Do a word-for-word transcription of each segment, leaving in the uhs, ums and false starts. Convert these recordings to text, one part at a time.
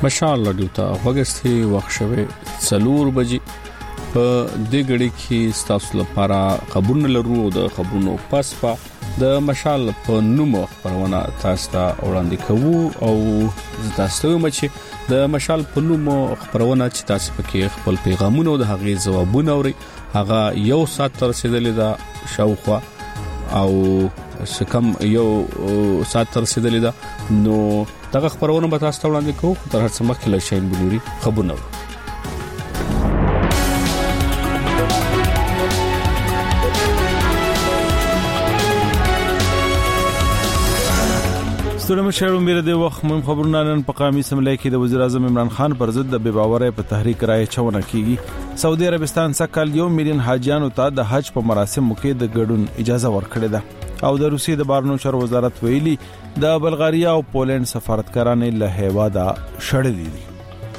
ماشاءالله دوته وګستي وخت شوه څلور بجې په دې غړي کې ستاسو لپاره خبرونه لرو د خبرونو پس په د مشال په نوم خبرونه تاسو ته وړاندې کوو او تاسو ته چې د مشال په نوم خبرونه چې تاسو پکې خپل پیغامونه او د هغې ځوابونه اوري هغه یو سات تر رسیدلې ده شاوخوا او سکم یو سات تر رسیدلې ده نو دغه خبرونه به تاسو ته وړاندې کوو تر هڅه مخکې له شین بلوري خبرونه ستوري مشر امیر د وخت مهم خبرونه نن په قومي اسمبلی کې د وزیر اعظم عمران خان پر ضد د بے باورۍ په تحریک رائے چونه کیږي سعودي عربستان څخه یو میلیون حاجیانو ته د حج په مراسمو کې د ګډون اجازه ورکړه ده او د روسیې د بهرنیو چارو وزارت ویلي د بلغاریا او پولند سفارتکاران له هیواده شړلي دي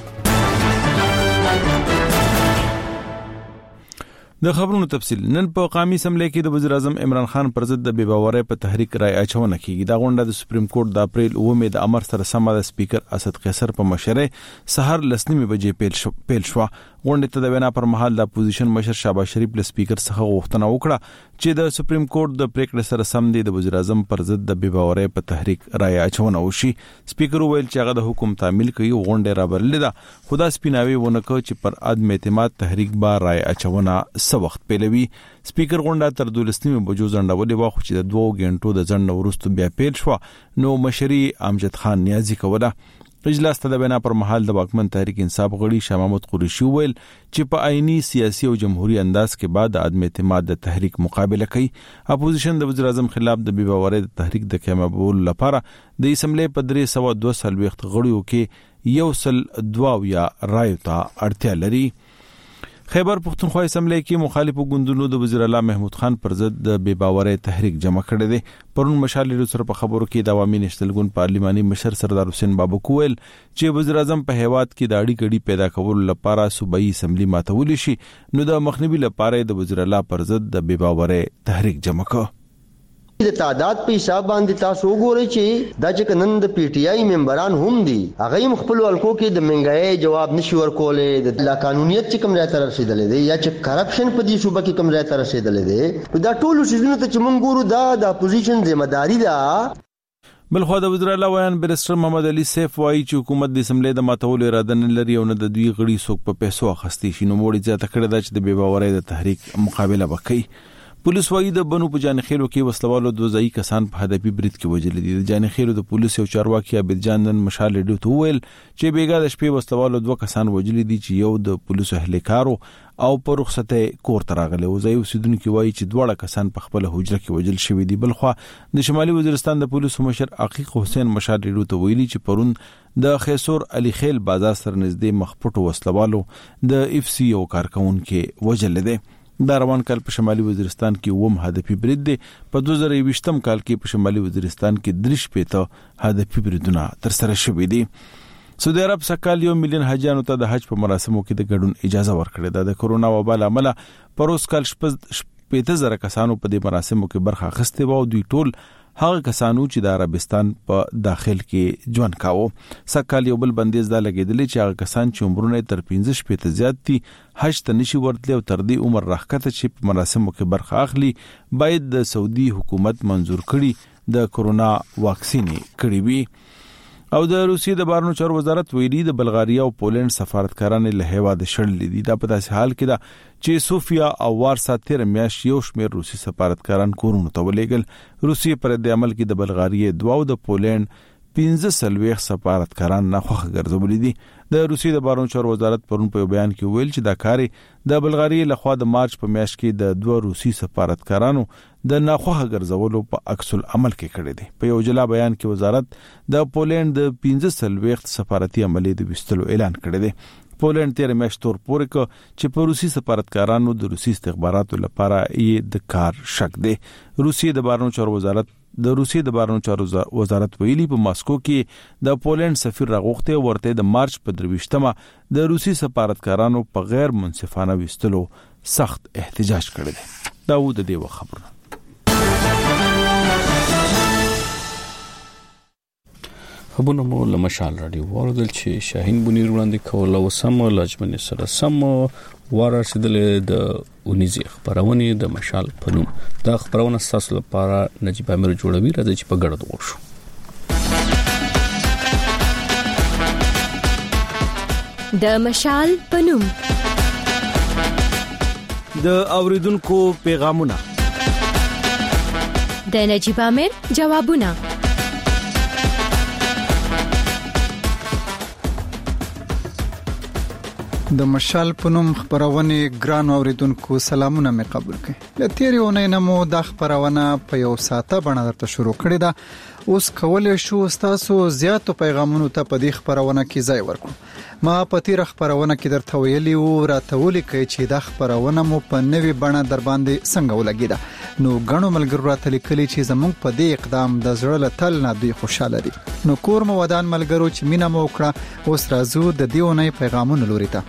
د خبرونو تفصیل نن په قومي اسمبلی کې د وزیر اعظم عمران خان پر ضد د بے باورۍ په تحریک رائے اچونه کیږي دا غونډه د سپریم کورټ د اپریل اومه د امر سره سم د سپیکر اسد قیصر په مشرۍ سحر لسنیمه بجې پیل شو پیل شو غونډه ته د وینا پر مهال د اپوزیشن مشر شهباز شریف له سپیکر څخه غوښتنه وکړه چې د سپریم کورټ د پریکړې سره سم د وزیر اعظم پر ضد د بے باورۍ په تحریک رائے اچونه وشي سپیکر ویل چې هغه د حکومت تعمیل کوي غونډه را برلې ده خدا سپیناوي ونکو چې پر عدم اعتماد تحریک با رائے اچونه وخت پیلوي سپیکر غونډه تر دولسنیمه بجو ځنډولې واخ چې د دوه غنټو د ځنډ وروسته بیا پیل شو نو مشري امجد خان نیازی کوله اجلاس ته د بنا پر مهال د واکمن تحریک انصاف غړي شاه محمود قریشي ویل چې په آئینی سیاسي او جمهوریت انداز کې بعد عدم اعتماد د تحریک مقابله کوي اپوزیشن د وزیر اعظم خلاف د بے باورۍ د تحریک د کمابول لپاره د اسمبلی په درې سوه دوه سلويخت غړیو کې یو سل دوا یا رایو ته اړتیا لري خیبر پختونخوا اسمبلی کې مخالفو ګوندونو د وزیر اعلی محمود خان پر ضد د بے باورۍ تحریک جمع کړی دی پرون مشال له سره په خبرو کې د عوامي نشتلګون پارلماني مشر سردار حسین بابو کویل چې وزیر اعظم په هیواد کې د اړیکې ګډي پیدا کولو لپاره صوبایي اسمبلی ماتول شي نو د مخنیوي لپاره د وزیر اعلی پر ضد د بے باورۍ تحریک جمع کړ د تعداد په حساب باندې تاسو وګورئ چې دا چې نن د پی ټی آی ممبران هم دي هغه هم خپل ولکو کې د منګای جواب نشي ورکولې د لا قانونیت چې کوم راته رسیدلې دي یا چې کرپشن په دې صوبه کې کوم راته رسیدلې دي دا ټول شیزونه ته چې مونږ ګورو دا د اپوزیشن ذمہ داری ده بلخو د وزیر اعلی ویان بیرسټر محمد علي سیف وایي چې حکومت د اسمبلی د ماتولو اراده نه لري او نه د دوی غړي څوک په پیسو اخستي شي نو موړي ځاته کړی دا چې د بے باورۍ د تحریک مقابله وکړي پولیس وايي د بنو په جانخیلو کې وسلوالو دوه ځای کسان په هدفي برید کې وژل دي د جانخیلو د پولیس او چارواکي عبد جان نن مشال ډیو ته ویل چې بیګا د شپې وسلوالو دوه کسان وژل دي چې یو د پولیسو اهلکارو او په رخصته کور تراغله او ځای اوسیدونکو وايي چې دواړه کسان په خپل حجره کې وژل شوی دي بلخو د شمالي وزیرستان د پولیسو مشر عقیق حسین مشال ډیو ته ویلي چې پرون د خیسور علي خیل بازار سره نږدې مخپټو وسلوالو د اف سی او کارکون کې وژل دي دا روان کال په شمالي وزیرستان کې ووم هدفي برید دی په دوه زره یوویشتم کال کې په شمالي وزیرستان کې درش پېته هدفي بریدونه تر سره شوي دي سعودي عرب سکهال یو میلیون حاجیانو ته د حج په مراسمو کې د ګډون اجازه ورکړې ده د کورونا وبا له امله پروس کال شپږ زره کسانو په دې مراسمو کې برخه اخیستې و او دوی ټول هغه کسانو چې د عربستان په داخل کې ژوند کاوه سکهال یو بل بندیز دا لګیدلی چې هغه کسان چې عمرونه تر پنځه شپږ زیات دي حج ته نشي ورتلی او تر دې عمر راښکته چې په مراسمو کې برخه اخلي باید د سعودي حکومت منزور کړي د کورونا واکسین کړي وي او د روسیې د بهرنیو چارو وزارت ویلي د بلغاریا او پولند سفارتکاران له هیواده شړل دي دا په داسې حال کې ده چې سوفیا او وارسا تیر میاشت یو شمېر روسي سفارتکاران کورونو ته ولېږل روسیې پر د عمل کې د بلغاریا دوه او د پولند پنځه سلويخ سفارتکاران نه خوښ ګرځولې دي د روسیې د بهرنیو چارو وزارت پرون په بیان کې ویل چې دا کار د بلغاریا لخوا د مارچ په میاشت کې د دوه روسي سفارتکارانو د ناخوښه ګرځولو په عکس العمل کې کړی دی په یو جلا بیان کې وزارت د پولند د پنځه سلويخ سفارتي عملیې د وستلو اعلان کړی دی پولند تیر میاشت تور پورې ک چې په روسي سفارتکارانو د روسي استخباراتو لپاره یې د کار شک دی روسیې د بهرنیو چارو وزارت د روسیې د بهرنیو چارو وزارت ویلي په ماسکو کې د پولند سفیر راغوښته ورته د مارچ په درويشتمه د روسي سفارتکارانو په غیر منصفانه وستلو سخت احتجاج کړی دی داوود دیو خبر خبرونه مو له مشال رادیو ورودل چې شاهین بنیر وړاندې کول او سم لجمن سره سم ورسېدل د اونیزي خبرونه د مشال پنوم دا خبرونه تاسو لپاره نجيب امیر جوړوي راځي چې په ګډه ورشو. د مشال پنوم د اوریدونکو پیغامونه د نجيب امیر جوابونه د مشال پنوم خبرونه ګران اوریدونکو سلامونه مې قبول کړئ. د تیرې اونۍ نمو د خبرونه په یو ساعته باندې درته شروع کړې ده. اوس کولای شو تاسو زیاتو پیغامونو ته په دې خبرونه کې ځای ورکړو. ما په تیر خبرونه کې درته ویلي وو راته ولیکئ چې د خبرونه مو په نوې بڼه در باندې څنګه ولګیده. نو غنو ملګرو راته لیکلي چې زموږ په دې اقدام د زړه له تل نه دوی خوشاله دي. نو کور مو ودان ملګرو چې مینا مو وکړه. اوس راځو د دې اونۍ پیغامونو لوري ته.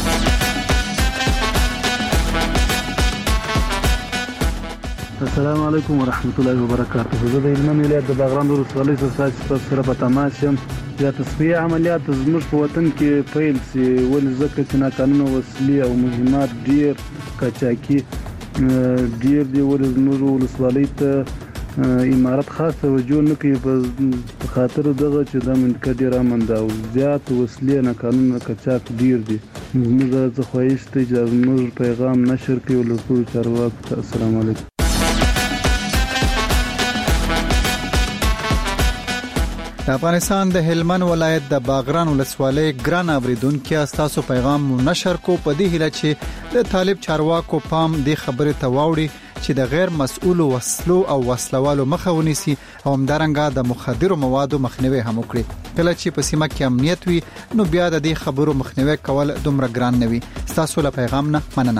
السلام علیکم ورحمت الله وبرکاته. زه د هلمند ولایت د باغران ولسوالۍ څخه سره په تماس یم. یا تصفیه عملیات زموږ په وطن کې پیل سي ولې ځکه چې ناقانونه وسلې او مهمات ډیر قاچاقي ډیر دی. ولې زموږ ولسوالۍ ته امارت خاص توجه نه کوي په خاطر دغه چې د منطقه ډیر امن ده او زیات وسلې ناقانونه قاچاق ډیر دي. زموږ د خواهش ته چې زموږ پیغام نشر کوي ولسوالۍ چارواکو ته. السلام علیکم. د افغانستان د هلمند ولایت د باغران ولسوالۍ ګران اوریدونکو تاسو پیغام نشر کو په دې هله چې د طالب چارواکو پام دې خبره ته واوړي چې د غیر مسؤل وسلو او وسلوالو مخه ونیسي او همدارنګه د مخدرو موادو مخنیوي هم وکړي. کله چې په سیمه کې امنیت وي نو بیا د دې خبرو مخنیوي کول دومره ګران نه وي. تاسو له پیغام نه مننه.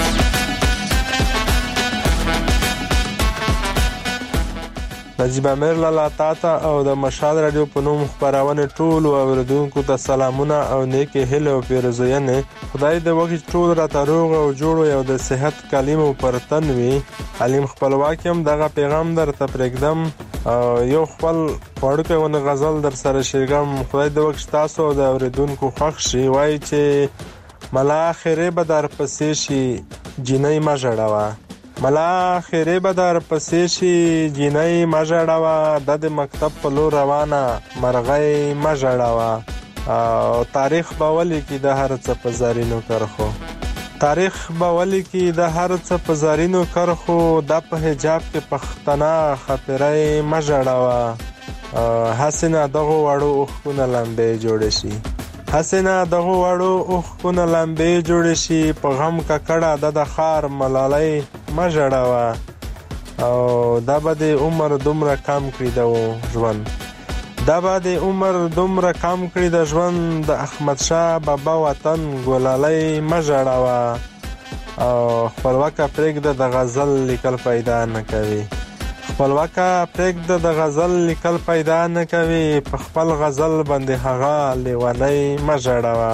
نجيب امیر لالا تاته او د مشال رادیو په نوم خبرونه ټول اوریدونکو ته سلامونه او نیکه هیله او پیرزوینه. خدای دې وکړي ټول راته روغ او جوړ او د صحت کلمو پرتن وي. علیم خپلواک هم دغه پیغام درته پرېږدم او یو خپل وړوکی ونه غزل در سره شریکم. خدای دې وکړي تاسو د اوریدونکو خوښ شي. وایي چې ملا خیره به در پسې شي جنۍ ما ژړاوه. ملا خیره به در پسې شي جنۍ ما ژړاوه. د مکتب په لور روانه مرغۍ ما ژړاوه. او تاریخ به ولیکي د هر څه په زرینو کرښو. تاریخ به ولیکي د هر څه په زرینو کرښو. د په حجاب کې پښتنه خاطرې ما ژړاوه. حسنه دغه وړو اوښکونه لمبې جوړې شي. حسنه دغه وړو اوښکونه لمبې جوړې شي. په غم ککړه د د خار ملالۍ ما ژړاوه. او دا به د عمر دومره کم کړي د ژوند. دا به د عمر دومره کم کړي د ژوند. د احمد شاه بابا وطن ګلالۍ ما ژړاوه. او خپلواکه پرېږده د غزل لیکل پیدا نه کوي. خپلواکه پرېږده د غزل لیکل پیدا نه کوي. په خپل غزل باندې هغه لیونۍ ما ژړاوه.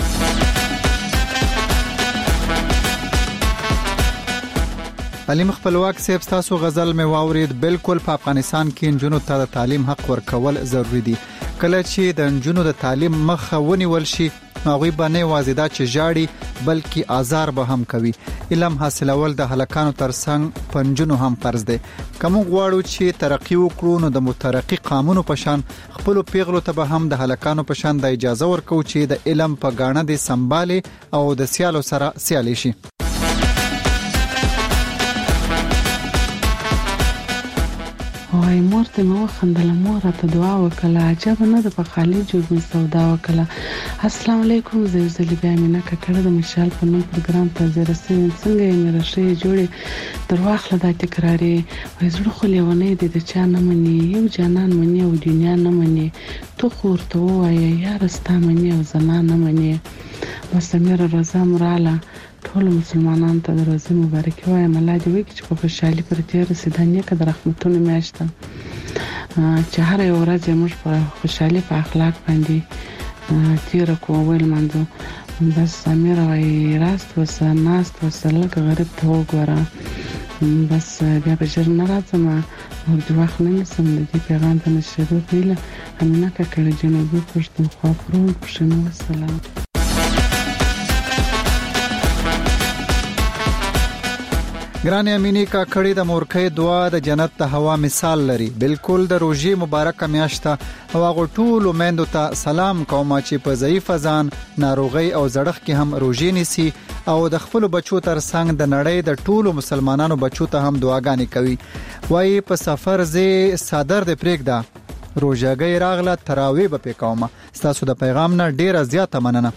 علیم خپلواک صاحب تاسو غزل مې واورید. بالکل په افغانستان کې انجونو ته د تعلیم حق ورکول ضروری دي. کله چې د انجونو د تعلیم مخه ونیول شي هغه به نه وازیدا چې جاړي بلکې آزار به هم کوي. علم حاصلول د هلکانو ترڅنګ پنجونو هم فرض دی. کوم غواړو چې ترقی وکړو نو د مترقی قانونو په شان خپل پیغلو ته به هم د هلکانو په شان د اجازه ورکو چې د علم په غاڼه دي سمبالي او د سیالو سره سیالي شي. وای مور ته مو خندله مور ته دعا وکړه عجب نه د په خالي جوړ سودا وکړه. السلام علیکم زه زلی بیا مینا کړه د مشال په نوم پروګرام ته زرسې څنګه یې مې راشي جوړې درواخله د تکرارې وای زړه خو لیونه دي د چا نه مني یو جانان مني او دنیا نه مني تو خورته وای یار ستا مني او زنا نه مني. مستمر رضا مراله ټول مسلمانانو ته د ورځې مبارکي وایم. الله دې وکړي چې په خوشحالي پر تیر رسیدنې کې د رحمتونو میاشته چې هر یو ورځ موږ په خوشحالي په اخلاق باندې تیر کوو ویل منځو. بس امیر وای راست وسه ناست وسه لکه غریب ته وګوره. بس بیا به ژر نه راځم نور د وخت نه نیسم د دې پیغام ته نشریدو پیله امینا کاکړ جنوبي پښتونخوا پرون پښنو سلام. ګران امینی کاکړی د مورکې دعا د جنت ته هوا مثال لري. بالکل د روزي مبارک میاشته او هغه ټول ومندو ته سلام کوم چې په ضعیف ځان ناروغي او زړخ کې هم روزي نسی او د خپل بچو تر څنګ د نړۍ د ټولو مسلمانانو بچو ته هم دعاګانې کوي. وای په سفر زی صادر د پریږده روزګي راغله تراوی به پکومه. تاسو د پیغام نه ډیره زیاته مننه.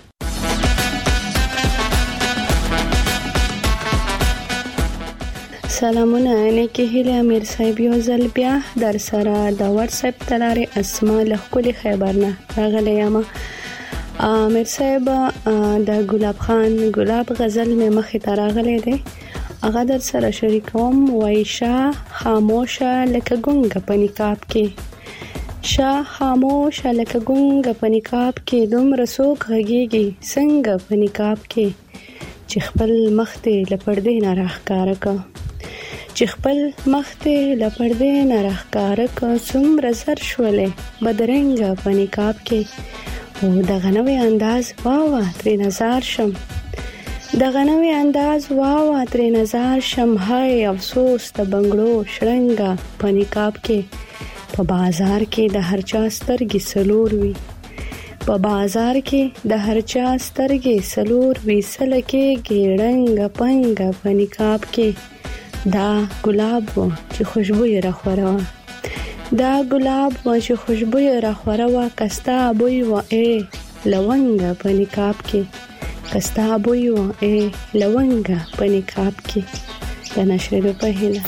سلامونه نه کې هله امیر صاحب یو ځل بیا در سره د واتس اپ تلارې اسماء له کلی خبرنه راغلی یم. امیر صاحب د ګلاب خان ګلاب غزل مې مخې ته راغلی دی، هغه در سره شریکوم. وایشا خاموشه لکه ګونګ په نقاب کې، شاه خاموشه لکه ګونګ په نقاب کې، دومره څوک غږیږي څنګه په نقاب کې، چې خپل مخ ته لپړدې نه راښکاره کا، چې خپل مخ ته لپړدې نه راښکاره کا، څومره زر شولې بدرنګه په نقاب کې. او دغه نوی انداز واوا ترې نظر شم، دغه نوی انداز واوا ترې نظر شم، هاي افسوس د بنگړو شړنګه په نقاب کې. په بازار کې د هر چا سترګې سلور وي، په بازار کې د هر چا سترګې سلور وي، سلکې ګړنګ پنګ په نقاب کې. دا ګلاب و چې خوشبوې را خوره، دا ګلاب و چې خوشبوې را خوره و، کستا بوی و ای لونګ په نقاب کې، کستا بوی و ای لونګ په نقاب کې. د نشریدو په هیله.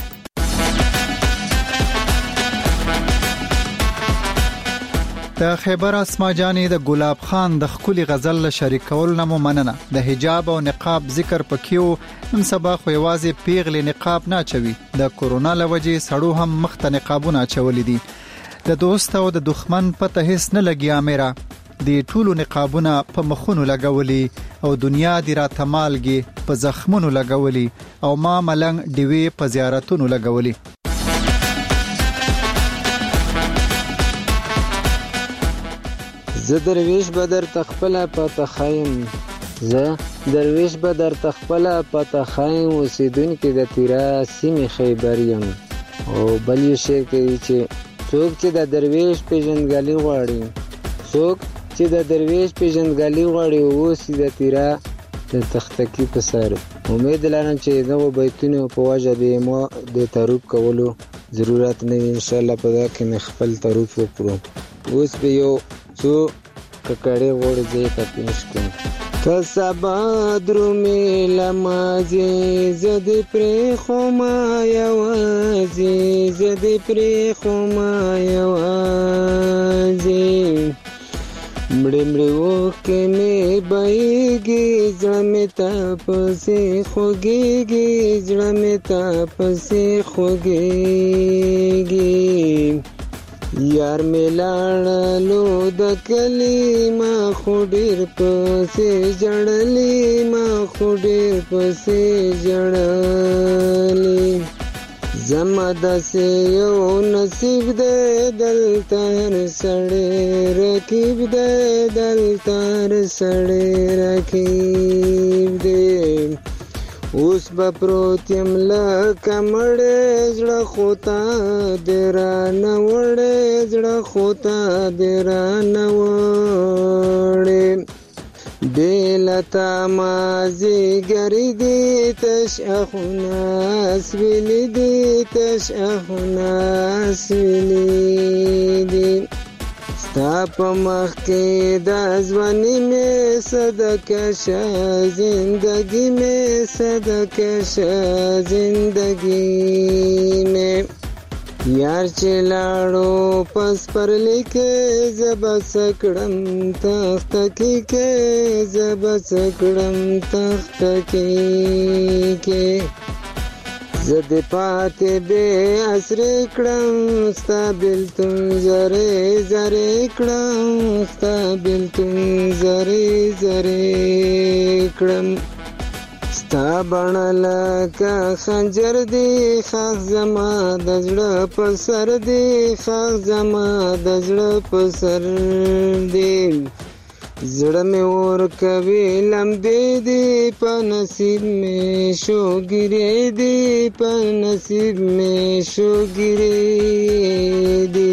د خیبر اسما جانې د ګلاب خان د خولي غزل شریکول نمو مننه. د حجاب او نقاب ذکر پکيو نن سبا خو یوازې پیغلې نقاب نه چوي، د کورونا لوجې سړو هم مخته نقابونه چولې دي. د دوست او د دښمن پته هیڅ نه لګي امره، د ټولو نقابونه په مخونو لګولي او دنیا دی را تمالګي په زخمونو لګولي او ما ملنګ دیوی په زیارتونو لګولي. زه درویش به در تخپله پته خایم، زه درویش به در تخپله پته خایم، اوسیدونکي د تیرا سیمې خیبر یم. او بل یو شعر کوي چې څوک چې د درویش پیژندګالي غواړي، څوک چې د درویش پیژندګالي غواړي اوسې د تیرا د تختکی په سر. امید لرم چې دغه بیتونو په وجه به ما د تعارف کولو ضرورت نه وي. ان شاء الله په دا کې مې خپل تعارف وکړو. اوس به یو څو ککړې غوړې ځای ته پیش کوم. که سبا درومې لمازې زه دې پرېښومه یوازې، زه دې پرېښومه یوازې، مړې مړې اوښکې مې بهیږي، زړه مې تا پسې خوږېږي، زړه مې تا پسې خوږېږي. یار مې لاړلو د کلي ما خو ډېر پسې ژړلي، ما خو ډېر پسې ژړلي. زما داسې یو نصیب دی دلته هر سړی رقیب دی، دلته هر سړی رقیب دی. اوس به پروت یم لکه مړی، زړه خو تا دې رانه وړی، زړه خو تا دې رانه وړی. بې له تا مازدیګرې دي تش اخونه اسویلي دي، تش اخونه اسویلي دي. ستا په مخ کې د ځواني مې صدقه شه، زندګي مې صدقه شه، زندګي مې. یار چې لاړو پس پرلې کې زه به څه کړم تختکې کې، زه به څه کړم تختکې کې. زه دې پاتې بې اسرې کړم، ستا بېلتون زرې زرې کړم، ستا بېلتون زرې زرې کړم. ستا بڼه لکه خنجر دی خاک زما د زړه په سر دی خاک زما د زړه په سر دی زړه مې اور کوي لمبې دی په نصیب مې شوګیرې دی په نصیب مې شوګیرې دی.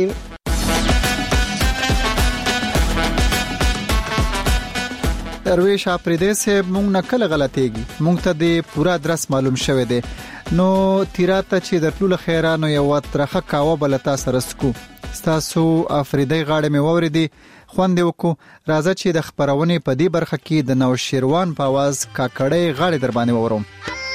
درویش اپریدې صاحب مونږ نه کله غلطيږي مونږ ته د پورا درس معلوم شوه دی نو تیراته چې د ټول خیرانو یو ترخه کاوه بلتا سرسکو ستاسو افریدې غاړه مې ووریدي خوند وکړو راځه چې د خبرونه په دې برخه کې د نو شیروان په आवाज کاکړې غاړه در باندې وورم.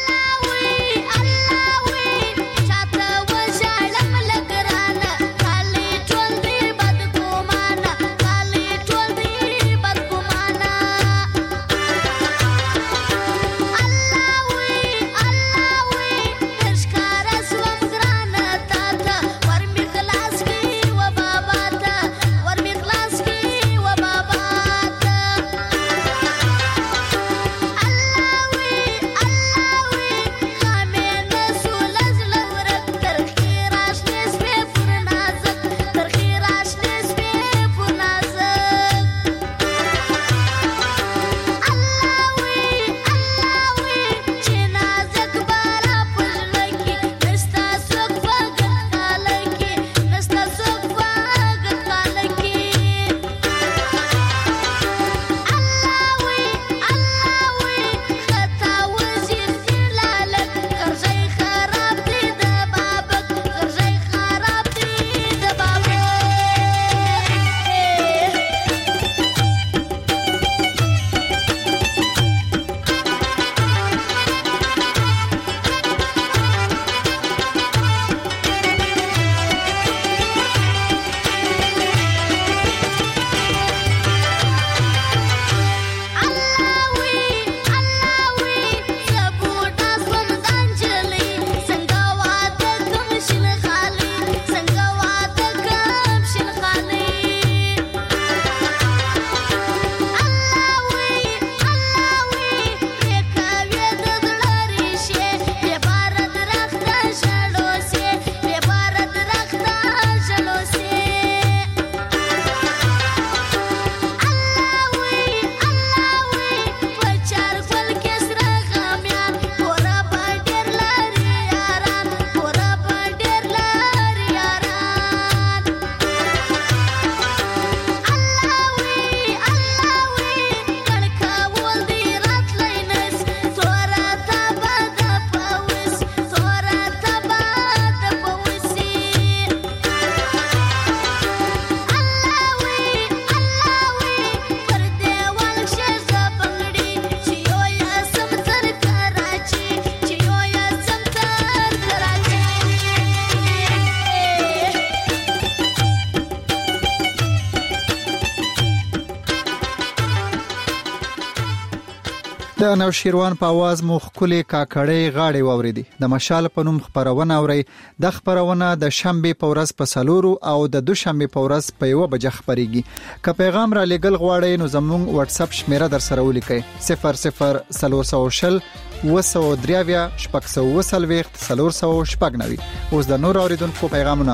د نو شیروان په आवाज مو خولي کاکړې غاړې ووریدي د مشال په نوم خبرونه اوري د خبرونه د شنبه په ورځ په سلورو او د دوشنبه په ورځ په یو بجې خبريږي که پیغام را لګل غواړئ نو زموږ واتس اپ شمیره در سره ولیکئ صفر صفر سلوسوشل وسو دریاویا شپږ سو وسلويخت سلور سو شپږ نوي اوس د نور اوریدونکو پیغامونه.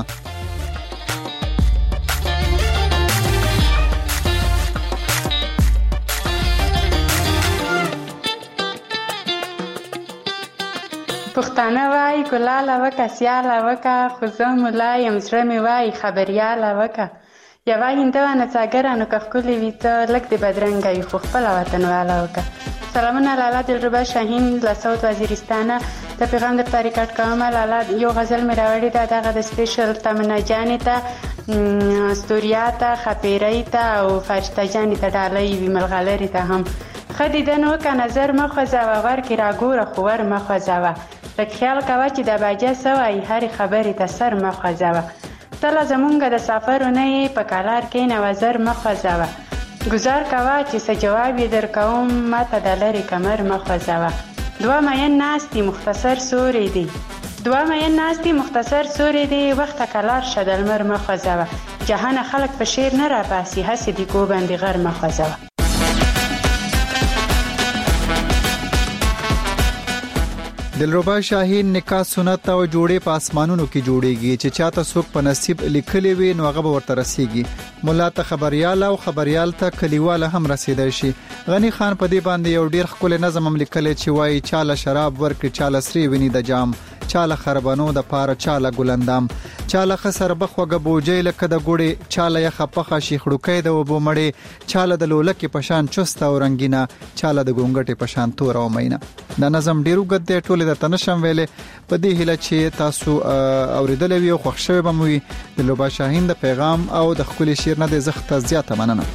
پښتانه وای ګلاله وکه سیاله وکه خو زه ملا یم زړه مې وای خبریاله وکه یوه هندوانه څاګره نو که ښکلې وي ته لږ د بدرنګه وي خو خپله وطنواله وکه. سلامونه لالا دلربا شاهین له ساوت وزیرستانه د پیغام در تاریکات کومه لالا یو غزل مې راوړې ده دغه د سپیشل تمنا جانې ته استوریا ته خپیرۍ ته او فرشته جانې ته ډالۍ وي ملغلرې ته هم ښه دیدن وکه نظر مه خوځوه ورکې راګوره خو ور مه خوځوه لږ خیال کوه چې د باجه څه وایي هرې خبرې ته سر مه خوځوه تله زمونږ د سفرو نه یې په کالار کښېنه وزر مه خوځوه ګزار کوه چې څه جواب یې در کوم ماته د لرې کمر مه خوځوه دوه مین ناست دي مختصر سوري دي دوه مین ناست دي مختصر سوري دي وخته کلار شه د لمر مه خوځوه جهانه خلک په شعر نه راباسي هسې د کوبندې غر مه خوځوه. دلربا شاهین نکاح سنت او جوړې په اسمانونو کې جوړيږي چې چاته څوک په نصیب لیکلي وي نو هغه ورته رسیږي. مولا ته خبريال او خبريال ته کلیواله هم رسیدای شي. غنی خان په دې باندې یو ډیر خپل نظم هم لیکلی چې وایي چاله شراب ورکړي چاله سری ویني د جام چاله خربانو د پاره چاله ګلندام چاله خسر بخوګه بوجې لکه د ګوړې چاله یې خپخه شي خړوکې د وبو مړې چاله د لولکې پشان چست او رنگینه چاله د ګونګټې پشان تور او مینه. دا نظم ډیرو ګد دی ټوله د تنشم ویلې په دې هله چې تاسو اوریدل وی او خوښ شوی بموي. د لوبا شاهین د پیغام او د خپل شعر نه د زخت زیاته مننه.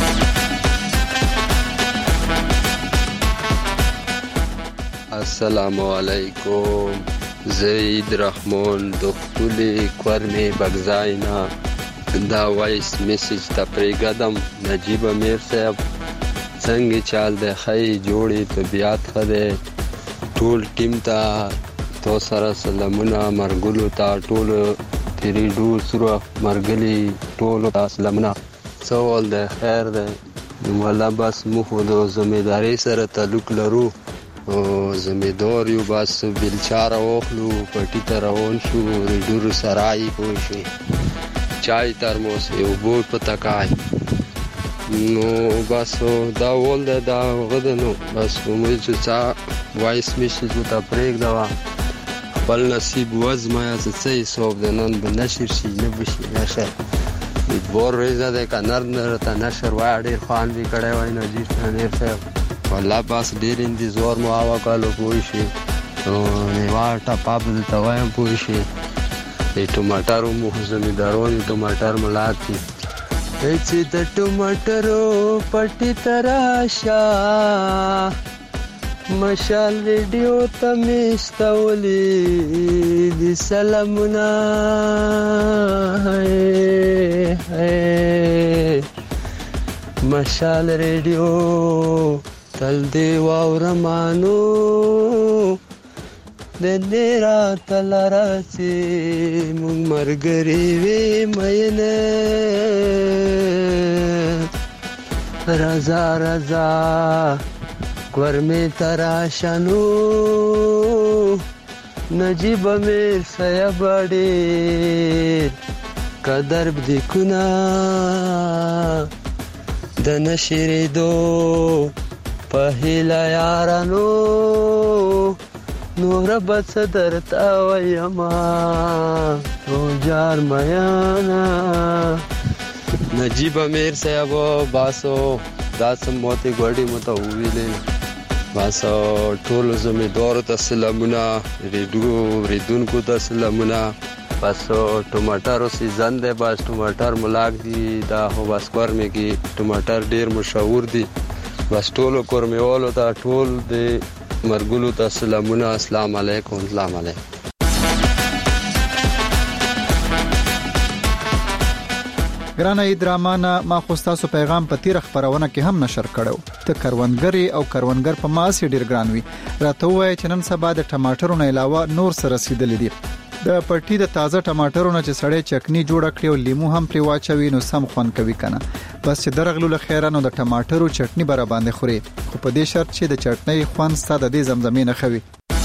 السلام علیکم. زید رحمان دختولی کورمی بگزاینا دا وایس میسیج تا پریگدم نجیب امیر صاحب څنګه چال د خی جوړی طبيعت خده ټول ټیم تا تو سره سلامونه مرګلو تا ټول تیری دو سره مرګلی ټول تا سلامونه سوال د خیر ده ولا بس مو خو د ځمېداري سره تعلق لرو او زمیدار یو بس بیلچاره واخلو پټی ته روان شو ریډور سرای پوه شوي چای ترموس یو بوی په تکای نو بس دا ول ده دا غده نو بس موږ چې څا وایس میسیج ته پرېږدوه خپل نصیب وزمه څه حساب ده نن به نشر شي نه بشي نشر بور ریزه ده که نر نر ته نشر وای ډېر خوان وي کړی وای نجیب تنیر صاحب والله بس ډیر انتظار مو هوا کالو پوه شي نو نیوار ټپاپ د توایم پوه شي د ټماټرو مو زمیندارون ټماټر ملات دي چې د ټماټرو پټی تراشا مشال ویډیو ته مستولې دي سلامونه مشال ریډیو تل دی واورمانو د نیرا تل راځي مونږ مرګري وي مینه رضا رضا ګورمې تراشنو نجیب امیر صاحب ډېر قدر بدې کونه د نشریدو په هیله یارانو نور بس درته ویما تو جار میانا نجیب امیر صاحب باسو داسم موتی ګوډي مته ویلې باسو ټول زمیدار ته سلامونه ریډو ریدونکو ته سلامونه باسو ټماټر سیزن دی بس ټماټر ملاک دي دا هو بس کورمه کې ټماټر ډیر مشهور دي بس ټول کورمیوالو ته ټول د مرګلو ته سلامونه السلام علیکم السلام علیکم. ګرانه ایدرامانه ما خو تاسو پیغام په تیر خبرونه کې هم نشر کړو ته کروندګری او کروندګر په ماسي ډیر ګران وي راته وای چې نن سبا د ټماټرو نه علاوه نور سره رسیدلې دي د پټي د تازه ټماټرو نه چې سړې چکني جوړ کړي او لیمو هم پری واچوي نو سم خوان کوي کنه بس چې درغلو له خیره نو د ټماټرو چټني بر باندې خوري خو په دې شرط چې د چټني خوان ستاده د زمزمې نه خوي.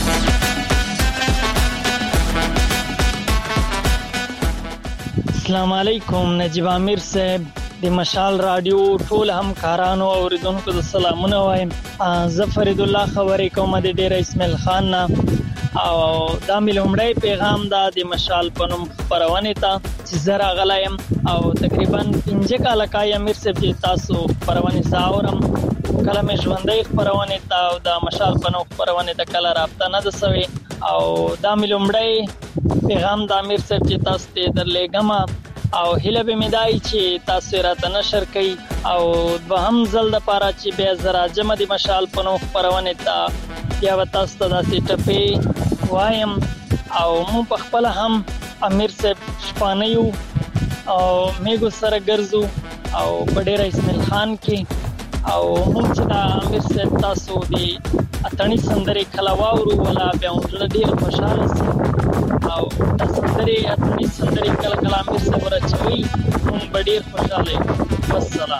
السلام علیکم نجیب امیر صاحب د مشال رادیو ټول همکارانو او اوریدونکو د سلامونه وایم. زه فرید الله خبرې کوم د ډیر اسماعیل خان نه او دا ملومړی پیغام دا د مشال پنوم خبرونه ته چې زرا غلایم او تقریبا پنځه کاله کای امیر صاحب چې تاسو خبرونه ساورم کله مې ژوندۍ خبرونه ته او دا مشال پنوم خبرونه ته کله رابطه نه دسوي او دا ملومړی پیغام د امیر صاحب چې تاسو ته درلېګم او هله به مدای چې تاسو راته نشر کړئ او به هم ځل د پاره چې به زرا جمع د مشال پنوم خبرونه ته بیا تاسو ته داسې ټپې وایم او مو په خپل هم امیر صاحب شپانه یو او میګو سره ګرځو او په ډیر اسماعیل خان کې او موږ چې دا امیر صاحب تاسو دی اتنی سندري کلاواورو ولا بیا موږ ډیر خوشاله سي او تاسو سندري اتنی سندري کلا کلا امیر صاحب راچوي موږ ډیر خوشاله والسلام.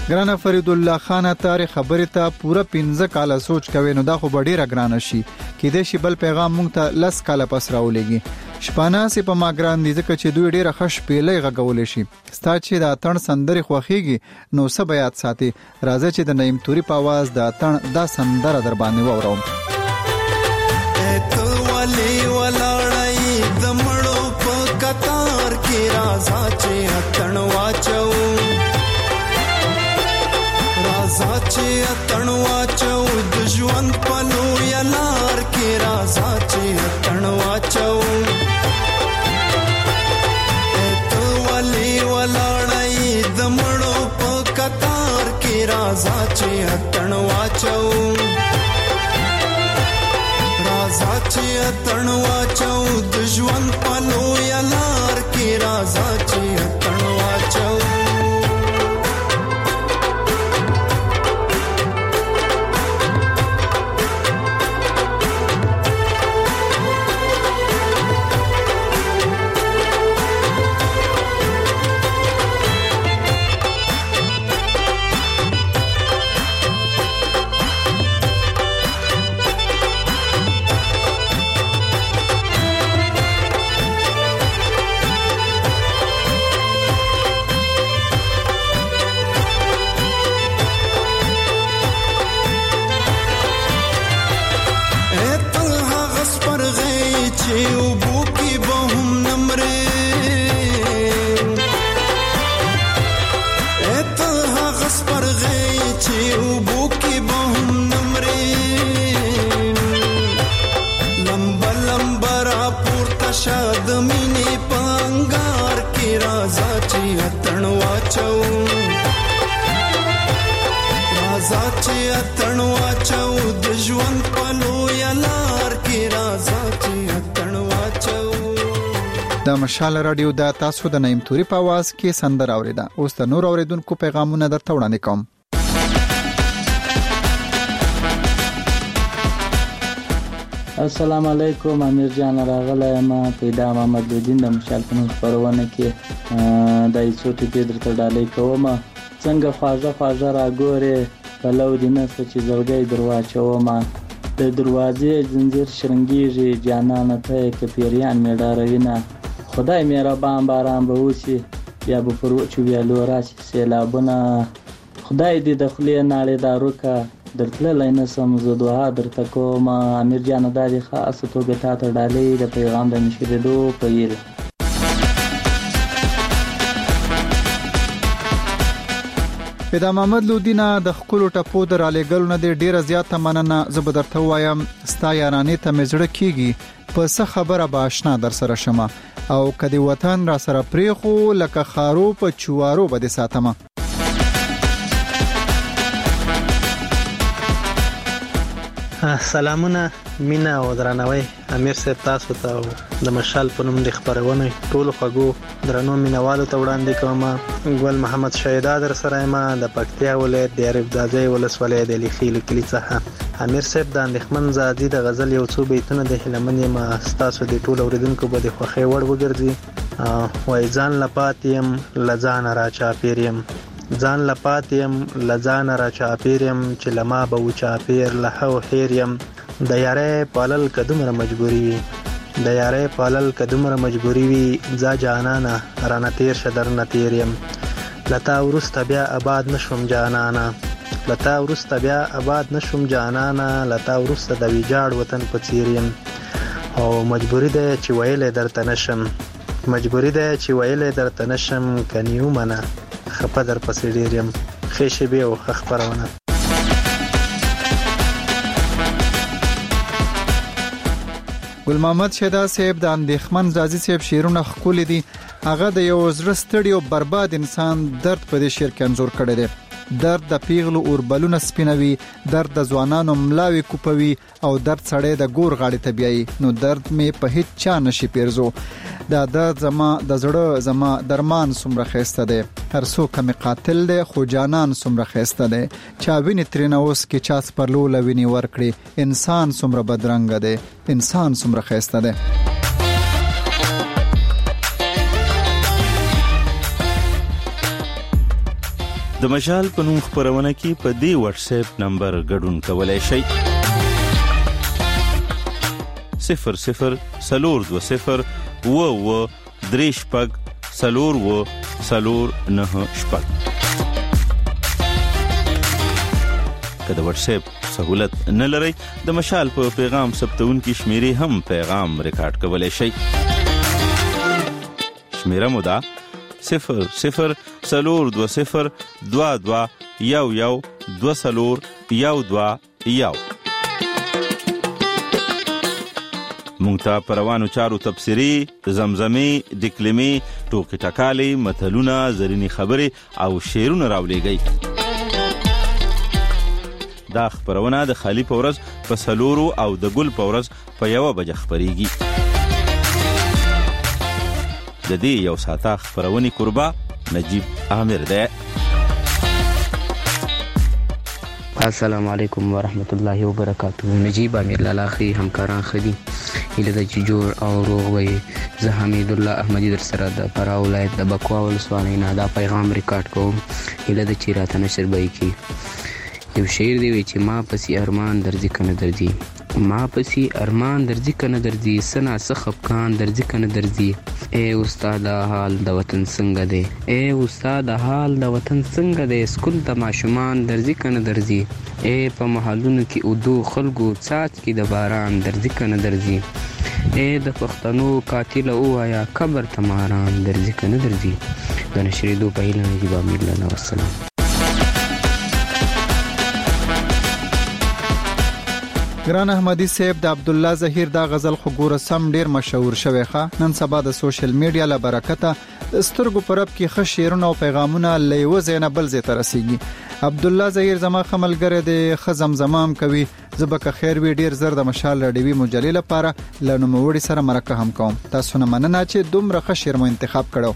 ګرانه فرید الله خان تاریخ خبره ته پوره پنځه کاله سوچ کوي نو دا خو ډیره ګرانه شي کې دې شی بل پیغام مونږ ته لس کاله پس راولېږي شپانا سي په ما ګران دي ځکه چې دوی ډیره خش پیلې غږولې شي ستا چې دا تن سندري خوخيږي نو سبا یاد ساتي راځي چې د نیم توري په आवाज دا تن دا سندره در باندې ووروم ته ولي ولاړی د مړو په قطار کې راځه چې اتن واچو راځه چې اتن واچو د ژوند په لوی لار کې راځه چې اتن واچو ته ولي ولاړی د مړو په قطار کې راځه چې اتن واچو راځه چې اتن واچو د ژوند په لوی لار کې راځه چې اتن واچو د مشال رادیو د تاسو د نیم توري په आवाज کې سندر اوریدا اوس د نور اوریدونکو پیغامونه درته وړاندې کوم السلام علیکم امیر جان راغله ما پیدا محمد الدین د مشال په خبرونه کې د ایسوټي په درته ډالې کوم څنګه خواجه خواجه راګوره په لو دینه چې زړګي درواچو ما د دروازې زنجیر شرنګيږي جانانه ته کې پیریان مې ډاروینه خدای مهربان باران به وشي یا به پروچو ویالو راشي سیلابونه خدای دې د خلې ناړې دارو کا درتللی نسم زه دعا درته کوم امیر جان دا دې خاصه توګه تا ته ډالۍ د پیغام د نشریدو په یل پیدا محمد لودینا د خپل ټپو در علیګلو نه ډیره زیاته مننه زه به درته وایم ستا یارانې ته مزړه کیږي په څه خبره به آشنا در سره شمه او کدی وطن را سره پریخو لکه خارو په چوارو به د ساتمه سلامونه مینا او درناوی امیر صاحب تاسو ته د مشال په نوم د خبرونه ټول خوګو درنو مینوالو ته وړاندې کوم ګل محمد شهیدا در سره ما د پکتیا ولایت د عرب ځای ولسوالۍ د لیخیل کلی څخه امیر صاحب د اندخمن زادي د غزل یو څو بیتونه د هلمنې ما تاسو د ټول اوریدونکو په د خوخي وړ وګرځي وای ځان لپاتیم لزان را چا پیریم ځان لپاتیم لزان را چا پیریم چې لما به و چا پیر له او هیریم د یارې پالل کدمره مجبوری وي د یارې پالل کدمره مجبوری وي ځا جانانا رانه تیر شدر نتیریم لتا ورست بیا آباد نشم جانانا لتا ورست بیا آباد نشم جانانا لتا ورست د ویجاړ وطن په چیریم او مجبوری ده چې ویلې درته نشم مجبوری ده چې ویلې درته نشم کنيو منه خپه در پسې ډیریم خېشه به او خبرونه ګل محمد شهدا صاحب د اندخمن زازي صاحب شیرونه خول دي هغه د یو زړه ستړي او برباد انسان درد په دې شعر کې انځور کړی دی درد د پیغلو اوربلونه سپینوي درد د ځوانانو ملاوي کوپوي او درد سړی د ګور غاړي ته بیایي نو درد مې په هیڅ چا نشي پیرزو دا درد زما د زړه زما درمان سمره خسته دی هر څو کم قاتل دی خو جانان سمره خسته دی چا ویني ترنه اوس کې چا سپرلو لویني ورکړي انسان سمره بدرنګ دی انسان سمره خسته دی د مشال په نوم خبرونه کې په دې واتس اپ نمبر ګډون کولای شئ صفر صفر سلور دو صفر و و دریش پگ سلور و سلور نه شپگ. که د واتس اپ سہولت نه لرئ د مشال په پیغام ثبتون کې شمیرې هم پیغام ریکارډ کولای شئ. شمیره مو ده صفر صفر سلور دو صفر دوا دوا یو یو دو سلور یو دوا یو. مونږ ته په روانو چارو تبصرې، زمزمې، ډکلمې، ټوکې ټکالې، متلونه، زرینې خبرې او شعرونه راولېږئ. دا خبرونه د خالی په ورځ په سلورو او د ګل په ورځ په یوه بجه خپریږي. د دې یو ساعته خبرونې کوربه نجیب عامر دی. السلام علیکم ورحمت الله وبرکاته. نجیب عامر لالاخي همکاران خدي هله د جوړ او روغ وي. زه حمید الله احمدی در سره د فراه ولایت د بکوا ولسوالۍ نه دا پیغام ریکارډ کوم. هله د چیرته نشر بای کی یو شعر دی چې ما پسې ارمان درځي کنه درځي، ما پسې ارمان درځي کنه درځي، سنا سخفکان درځي کنه درځي. اے استاد حال د وطن څنګه دی، اے استاد حال د وطن څنګه دی، سکول د ماشومان درځي کنه درځي. اے په محلونو کې اودو خلکو څاڅ کې د باران درځي کنه درځي. اے د پښتنو قاتل وایا قبر تماران درځي کنه درځي. د نشریدو په هیله نجیب عامر لاله والسلام. ګران احمدی صاحب د عبد الله ظهیر دا غزل خو ګوره سم ډیر مشهور شوی ښه. نن سبا د سوشل میډیا له برکته د سترګو پرب کې ښه شعرونه او پیغامونه له یوه ځای نه بل ځای ته رسیږي. عبد الله ظهیر زما ښه ملګری دی، ښه زمزمه هم کوي. زه به که خیر وي ډیر زر د مشال راډیوي مجلې لپاره له نوموړي سره مرکه هم کوم. تاسو نه مننه چې دومره ښه شعر مو انتخاب کړو.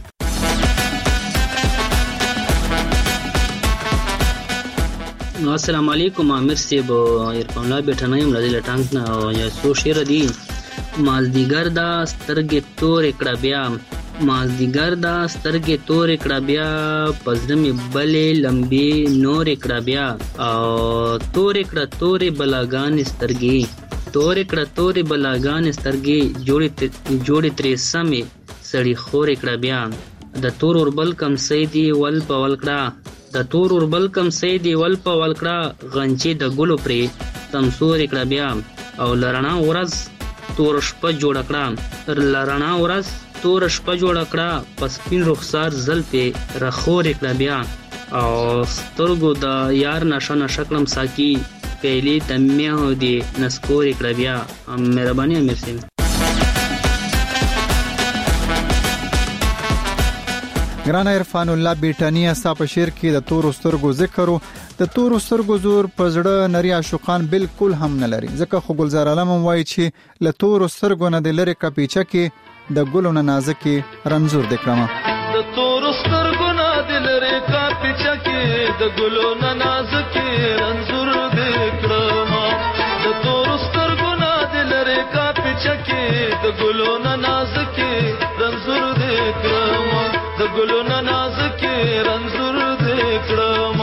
السلام علیکم عامر صاحب، عرفان الله بیٹنایم راځي لټانګ نه یا سو شعر دی. مازدیګر دا سترګې تور کړه بیا، مازدیګر دا سترګې تور کړه بیا، پزړه بلې لمبي نور کړه بیا، او تور کړه تورې بلاګان سترګې، تور کړه تورې بلاګان سترګې، جوړې جوړې ترې سمې سړی خور کړه بیا. د تور اور بل کم سیدی ول په ول کړه، د تور اور بل کم سیدی ول په ول کړه، غنچې د ګلو پرې تمسور کړه بیا. او لرنا ورځ تور شپه جوړ کړه، لرنا ورځ تور شپه جوړ کړه، پس پین رخسار زل په رخور کړه بیا. او سترګو د یار نشه نشه کړم ساکی، پهلی تمیه دی نسکور کړه بیا. مهرباني امیر سیم. ګران عرفان الله بیٹانیه ستا په شعر کې د تور سترګو ذکر او د تور سترګو زور په زړه نری عاشقان بالکل هم نه لري. ځکه خو ګلزار عالم وایي چې له تور سترګو نه د لری کپیچه کې د ګلو نه نازکې رنځور د کړم. د تور سترګو نه د لری کپیچه کې د ګلو نه نازکې رنځور د کړم. د تور سترګو نه د لری کپیچه کې د ګلو نه نازکې رنځور د کړم، د ګلو نه نازکې رنځور د کړم.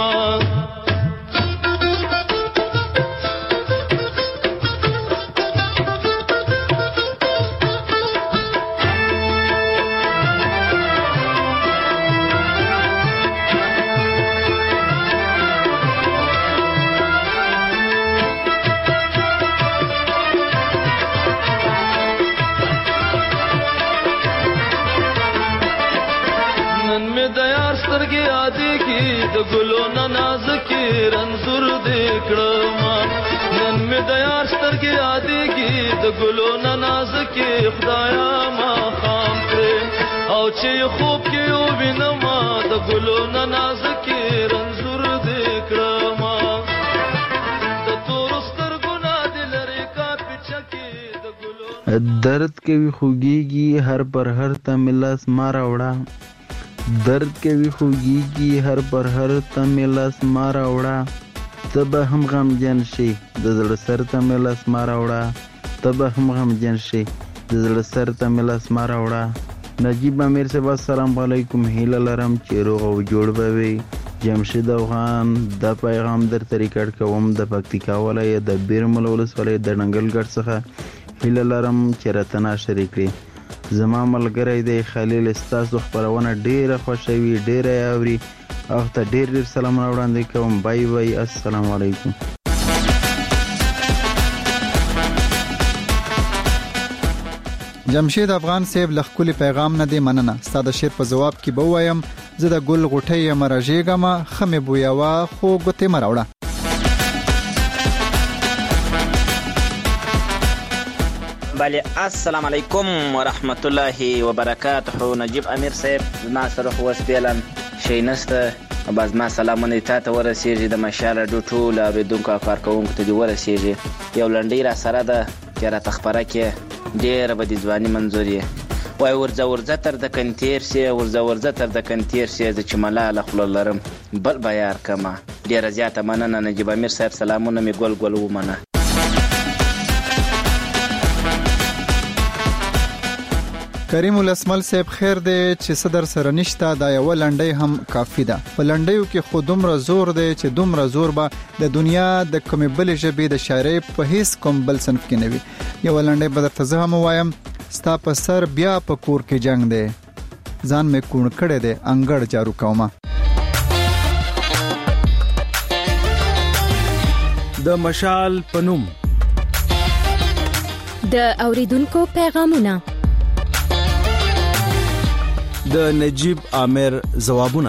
د ګلو نه نازکې رنځور دې کړم، نن مې د یار سترګې یادېږي د ګلو نه نازکې خدایا ما خام کړې، او چې خوب کې ووینم د ګلو نه نازکې رنځور دې کړم. د تورو سترګو نه دې لرې کا پیچه کې د ګلو درد کوي خوږیږي هر پر هر ته ملاس ما راوړه، درد کوي خوږیږي هر پر هر ته ملاس ما راوړه، ته به هم غمجن شي د زړه سر ته ملاس ما راوړه، ته به هم غمجن شي د زړه سر ته ملاس ما راوړه. نجیب امیر صاحب السلام علیکم، هیله لرم چې روغ او جوړ به وي. جمشید افغان د پیغام در طریقه کوم د پکتیکا ولایت د بیرمل ولسوالۍ د ننګلګړ څخه هیله لرم چې راتنا شریک کړي. زما ملګری دی خلیل، ستاسو خبرونه ډیره خوشوي، ډیره اوري او ته ډیر ډیر سلامونه وړاندې کوم. بای بای، السلام علیکم. جمشید افغان صاحب لخکلی پیغام نه دی مننه. ستاسو شعر په جواب کې به وایم زه د ګل غټي مرجېګم خمه بویاوا خو ګته مراوړه. بله السلام علیکم ورحمت الله وبرکاته. نجیب امیر صاحب ما سره خو وسپیلن شي نسته، باز ما سلامونه تاسو ته ورسیږي د مشال راډیو ټول اوریدونکو او کارکونکو ته دی ورسیږي. یو لنډی را سره ده چې را تخبره کې ډیر به د ځواني منځوري وای ورځه ورځه تر د کنتیر سي ورځه ورځه تر د کنتیر سي چې ملاله خپل لرم بل بیار کما. ډیر زیاته مننه نجیب امیر صاحب، سلامونه می ګل ګل ومنه. کریم الاسمل صاحب خیر دی چې صدر سره نشته، دا یو لنډی هم کافی ده. په لنډیو کې خو دومره زور دی چې دومره زور به د دنیا د کومې بلې ژبې د شاعرۍ په هیڅ کوم بل صنف کې نه وي. یو لنډی به درته زه هم وایم، ستا په سر بیا په کور کې جنگ دی، ځان مې کون کړی دی انګړ جارو کومه. د مشال پنوم د اوریدونکو پیغامونه، د نجیب عامر ځوابونه.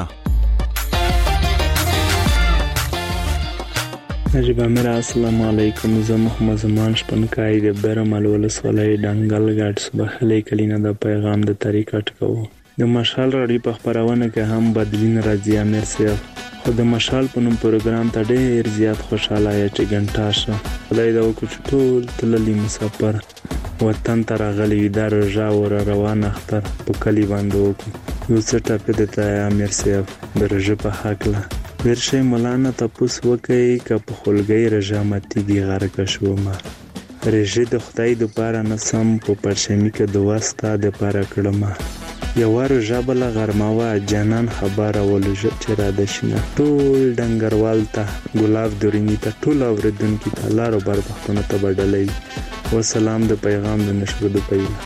نجیب عامر السلام علیکم. زه محمد زمان شپنکای د بیرمل ولسوالۍ ډنګل ګډ صبحلې کلینه د پیغام د طریقه ټکو. د مشال راډیو په خبرونه کې هم بدلین راځي امیر صاحب، خو د مشال په نوم پروګرام ته ډېر زیات خوشاله یم چې ګنټا شو. خدای دا وکړي چې ټول تللي مسافر وطن ته راغلي وي، دا روژه ور روان اختر په کلي باندې وکړو. یو څه ټاپې درته امیر صاحب د روژې په هکله ورشئ مولانا تپوس وکئ که په خولګۍ روژه ماتېږي غرقه شومه. روژې د خدای دپاره نه سم په پرشمي کې دعا ستا دپاره کړمه. یوه روژه بله غرمه وه جانان خبره ولوژه چې راده شینه. ټول ډنګروال ته ګلاب دریني ته ټول اورېدونکي ته لارو بر پښتونه ته به ډله وي. وسلام د پیغام د نشر د پیله.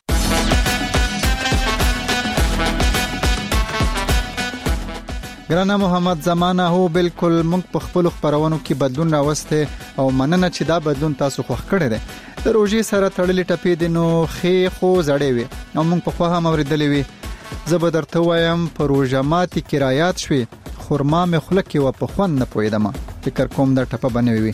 ګرانه محمد زمانه هو بالکل موږ په خپل خبرونو کې بدلون راوسته او مننه چې دا بدلون تاسو خوښ کړی دی. د روژې سره تړلې ټپې د نو خې خو زړې وي او موږ په خو هم اوریدلې وي. زه به درته وایم په روژه ماتي کرایات شوي خرما مې خوله کې و په خوند نه پوهېدم، فکر کوم دا ټپه به نوې وي.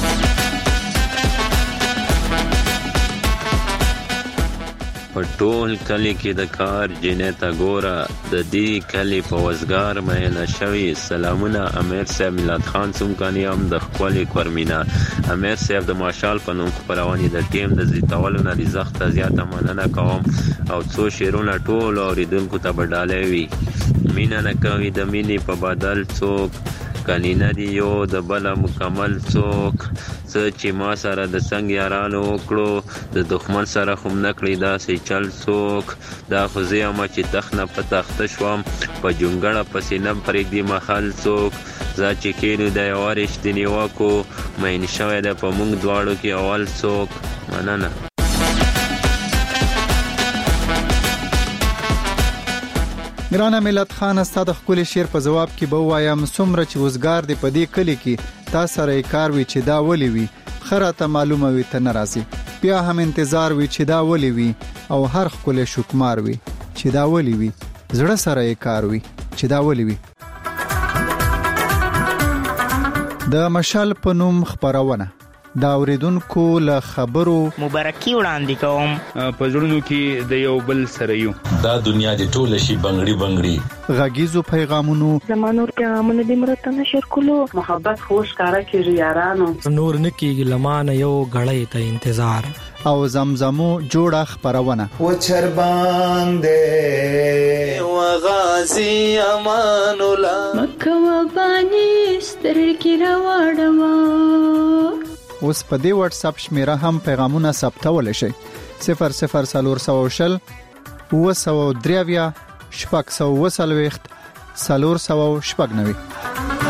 په ټول کلی کې د کار جنې ته ګوره، د دې کلی په وزګار مهنه شوي. سلامونه امیر صاحب، میلاد خان څومکانی هم د ښکلې کورمینا. امیر صاحب د ماشال په نوم خپرونې د ټیم د زیاتولو نه د زښته زیاته مننه کوم او څو شعرونه ټول اوریدونکو ته به ډالۍ وي. مینه نه کوي د مینې په بدل څوک، کنی نه دی یو د بله مکمل څوک. څه چې ما سره د څنګ یارانو وکړو د دښمن سره خو نه کړي داسې چل څوک. دا خو زه یم چې تخ نه په تخته شوم په جونګړه پسې نه پرېږدي مخل څوک. زه چې کینو د یوه رښتینې وکو مین شوی دی په موږ دواړو کې اول څوک. مننه. ګرانه ملت خان، ستاسو خپل شعر په جواب کې به وایم څومره چې وزګار دی په دې کلی کې تا سره کار وی چې دا ولي وي خره ته معلومه وي ته ناراضي، بیا هم انتظار وي چې دا ولي وي او هر خپل شکمار وي چې دا ولي وي زړه سره کار وي چې دا ولي وي. د مشال په نوم خبرونه دا اوریدونکو له خبرو مبارکي وړاندې کوم. په زړونو کې د یو بل سره یو دا دنیا دی ټول شي بنگړي بنگړي. غږیزو پیغامونو زمانور پیغامونه د مرته نشر کولو محبت خوش کارا کیږي یارانو نور نکیږي لمانه یو غړې ته انتظار او زمزمو جوړه خبرونه و چر باندې و غازی امان الله مکه و بانی سترګې راوړم. اوس په دې واتس اپ شمیره هم پیغامونه ثبتول شي صفر صفر سلور سو شل و سو دریویا شپږ سو وسلويخت سلور سو شپږ نوي.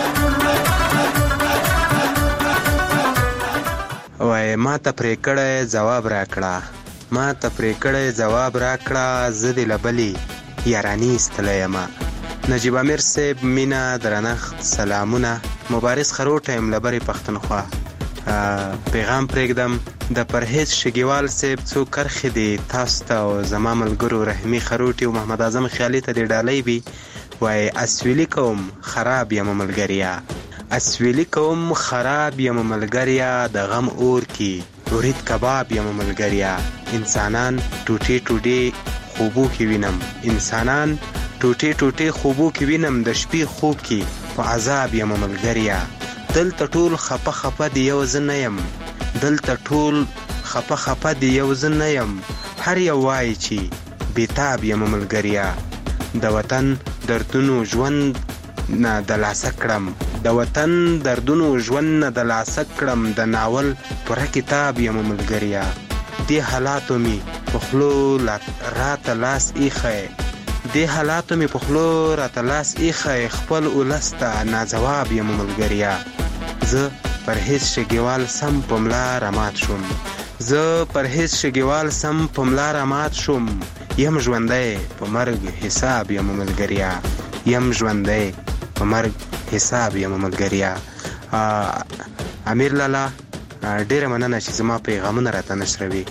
وای ما ته پرې کړی جواب را کړه ما ته پرې کړی جواب را کړه زه دې له بلې یاراني ایستلی یم. نجیب امیر صاحب مینه درنښت سلامونه. مبارز خروټه یم له برې پښتونخوا. پیغام پرېږدم د پرهیز شګیوال صاحب څو کرښې دي تاسو ته او زما ملګرو رحمي خروټي او محمد اعظم خیالي ته دې ډالۍ وي. وای اسویلي کوم خراب یم ملګریا اسویلي کوم خراب یم ملګریا د غم اور کې ورید کباب یم ملګریا. انسانان ټوټې ټوټې خوبو کې وینم انسانان ټوټې ټوټې خوبو کې وینم د شپې خوب کې په عذاب یم ملګریا. دلته ټول خپه خپه دی یو زه نه یم دلته ټول خپه خپه دی یو زه نه یم هر یو وایي چې بېتاب یم ملګریا. د وطن دردونو ژوند نه د لاسه کړم د وطن دردونو ژوند نه د لاسه کړم د ناول پوره کتاب یم ملګریا. دې حالاتو می په خولو راته لاس ایښی دې حالاتو می په خولو راته لاس ایښی خپل ولس ته ناځواب یم ملګریا. زه پرهیز شګیوال سم په ملا رامات شوم زه پرهیز شګیوال سم په ملا رامات شوم یم ژوندی په مرګ حساب یم ملګریا یم ژوندی په مرګ حساب یم ملګریا. امیر لالا ډیره مننه چې زما پیغامونه راته نشروي.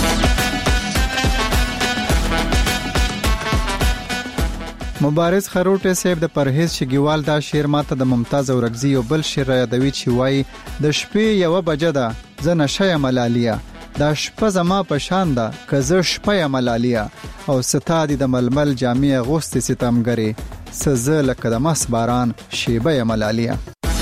مبارز خروټه صاحب د پرهیز شګیوال دا شعر ماته د ممتاز اورکزي یو بل شعر یادوي چې وایي د شپې یوه بجه ده زه نشه یم لالیا دا شپه زما په شان ده که زه شپه یم لالیا او ستا دي د ململ جامې اغوستې ستمګرې څه زه لکه د مس باران شیبه یم لالیا.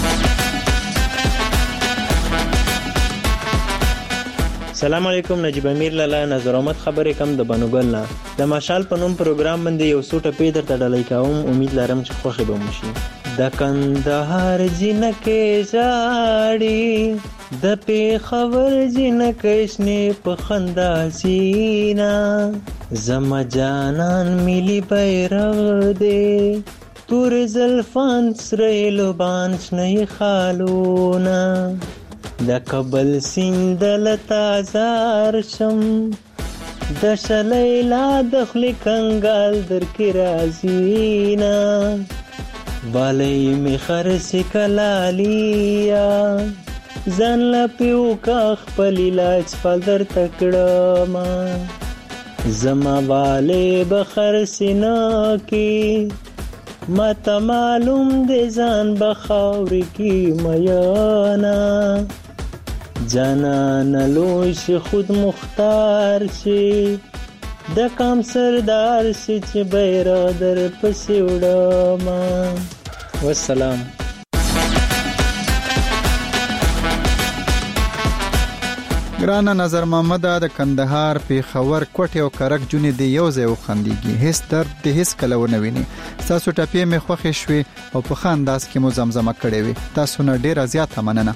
سلام علیکم. نجیب امیر لالا نظر احمد خبرې کوم د بنوګل نه. د مشال په نوم پروګرام باندې یو څو ټپې درته ډالۍ کوم امید لرم چې خوښې به مو شي. د کندهار جنکې ژاړي د پېښور جنکې شنې په خندا سینا زما جانان ملي بیرغ دی تور زلفان سره لبان شنې خالونه د کابل سیند لتازار شم د شلیلا د خلی کنګال در کې رازینا بالای می خرس کلالیا ځان لا پیو کا خپل علاج فل در تکړه ما زما والے بخر سینا کی ماته معلوم دی ځان بخاور کی میانا جانان لوش خود مختار شي د کام سردار شي چې بیرادر پسې وړم. والسلام. ګرانه نظر محمد د کندهار پیښور کوټه او کرک جونې دی یو ځای وخندېږي هیڅ درد د هیڅ کله ونه ویني. تاسو ټپې مې خوښې شوې او په ښه انداز کې مو زمزمه کړې وي. تاسو نه ډیره زیاته مننه.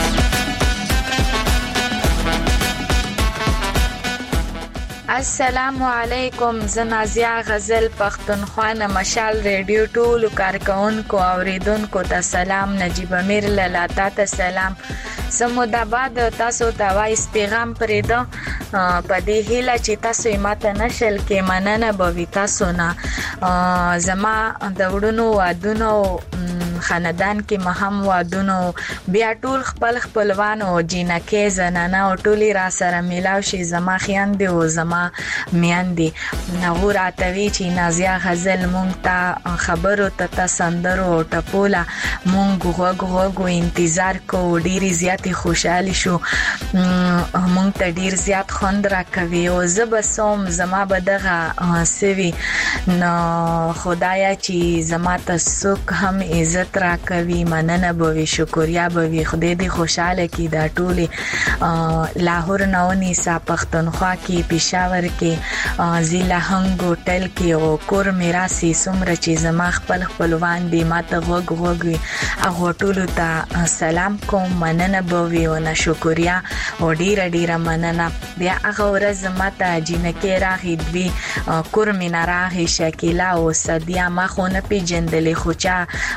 السلام علیکم. زه نازیه غزل پښتونخوا نه مشال ریډیو ټولو کارکونکو اوریدونکو ته سلام. نجیب امیر لالا ته سلام. سمود آباد تاسو ته وایس پیغام پرېده په دې هیله چې تاسو یې ماته نشل کې مننه به وي تاسو نه. زما د وړونو وادونو خاندان کې مهم وادونو بیا ټول خپل خپلوان او جنکې زنانه او ټولي را سره میلاو شي زما خیاندې او زما میاندې نو راتوي چې نازیه غزل مونږ ته خبرو ته سندرو او ټپولا مونږ غوږ غوږ انتظار کو ډیری زیاتې خوشحالي شو مونږ ته ډیر زیات خوند راکوي او زه به سوم زما به دغه سوي نو خدایا چې زما ته څوک هم عزت را کوي مننه به وي شکریا به وي خدای دې خوشاله کړي دا ټولې لاهور نه ونیسه پښتونخوا کې پېښور کې ضلع هنګ هوټل کې او کور میراثي څومره چې زما خپل خپلوان دي ماته غوږ غوږ وي هغو ټولو ته سلام کوم مننه به وي او نه شکریا او ډیره ډیره مننه. بیا هغه ورځ ماته جنکې راغی دوی کور مې نه راغی شکیلا او صدیا ما خو نه پېژندلې خو چا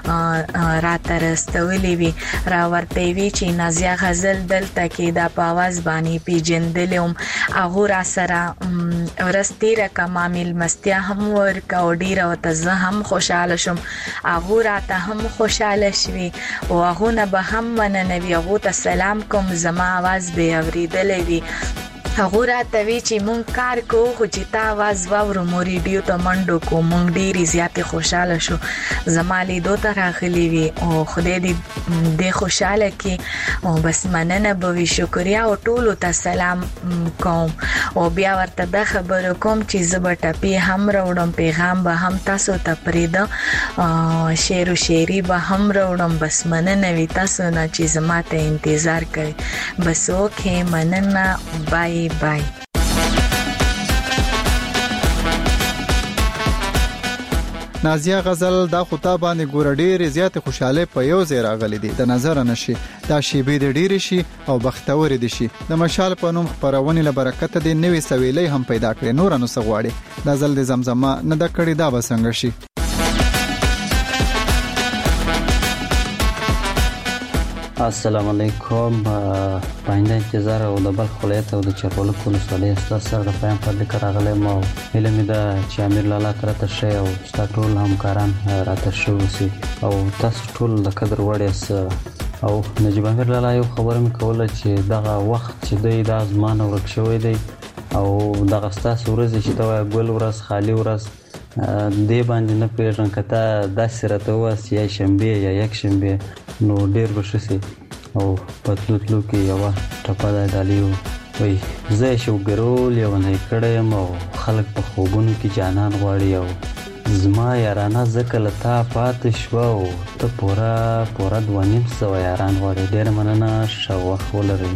راته رستولې وي را ورته وی چې نازیا غزل دلته کې د پاواز باندې پیجندلم هغه را سره ورستیره کمامل مستیا هم ورکا او ډیر او ته هم خوشاله شم هغه راته هم خوشاله شوي او هغه نه به هم مننوي هغه ته سلام کوم زما आवाज به اوریدلې وي هغه راته وی چې مونږ کار کوو خو چې تا आवाज واورو مو ریډیو ته منډو کو مونږ ډیری زیاتې خوشاله شو زما لیدو ته راغلی وي او خدای دې دې خوشاله کې او بس مننه به وي شکریا او ټولو ته سلام کوم او بیا ورته د خبرو کوم چې زه به ټپې هم راوړم پیغام به هم تاسو ته پرېږدم شعر و شاعري به هم راوړم بس مننه وي تاسو نه چې زما ته انتظار کوي بس اوکې مننه بای بای نازیا غزل دا خطا باندې ګور ډېر زیات خوشاله په یو ځای راغلي دي د نظر نشي دا شیبې د ډېر شي او بختور دي شي د مشال په نوم خبرونه له برکت د نوې سویلې هم پیدا کړي نور نو سغواړي نازل د زمزمه نه د کړي دا وسنګ شي السلام علیکم پاینده انتظار او د بل خلیت او د چرولو کولو سولې استاد سره د پایم په لیک راغلی مو علم دا چې امیر لالا کرته شي او استاد ټول همکاران راته شو سي او تاسو ټول د قدر وړي او نجیب امیر لالا یو خبره مې کوله چې دغه وخت چې دوی د ازمان ورک شوی دی او دغه ستاسو ورځ چې دا ګل ورځ خالی ورځ دې باندې نه پیژن کته د سرته واس یا شنبه یا یک شنبه نو ډیر بشسي او پتلوتلو کې یو ټپه د دالیو وای زه شو ګرول یو نه کړم او خلک په خوبونو کې جانان غواړي او زما یارانه زکه لتا پات شو او ته پورا پورا دوانیم سو یاران غواړي ډیر مننه شو ولري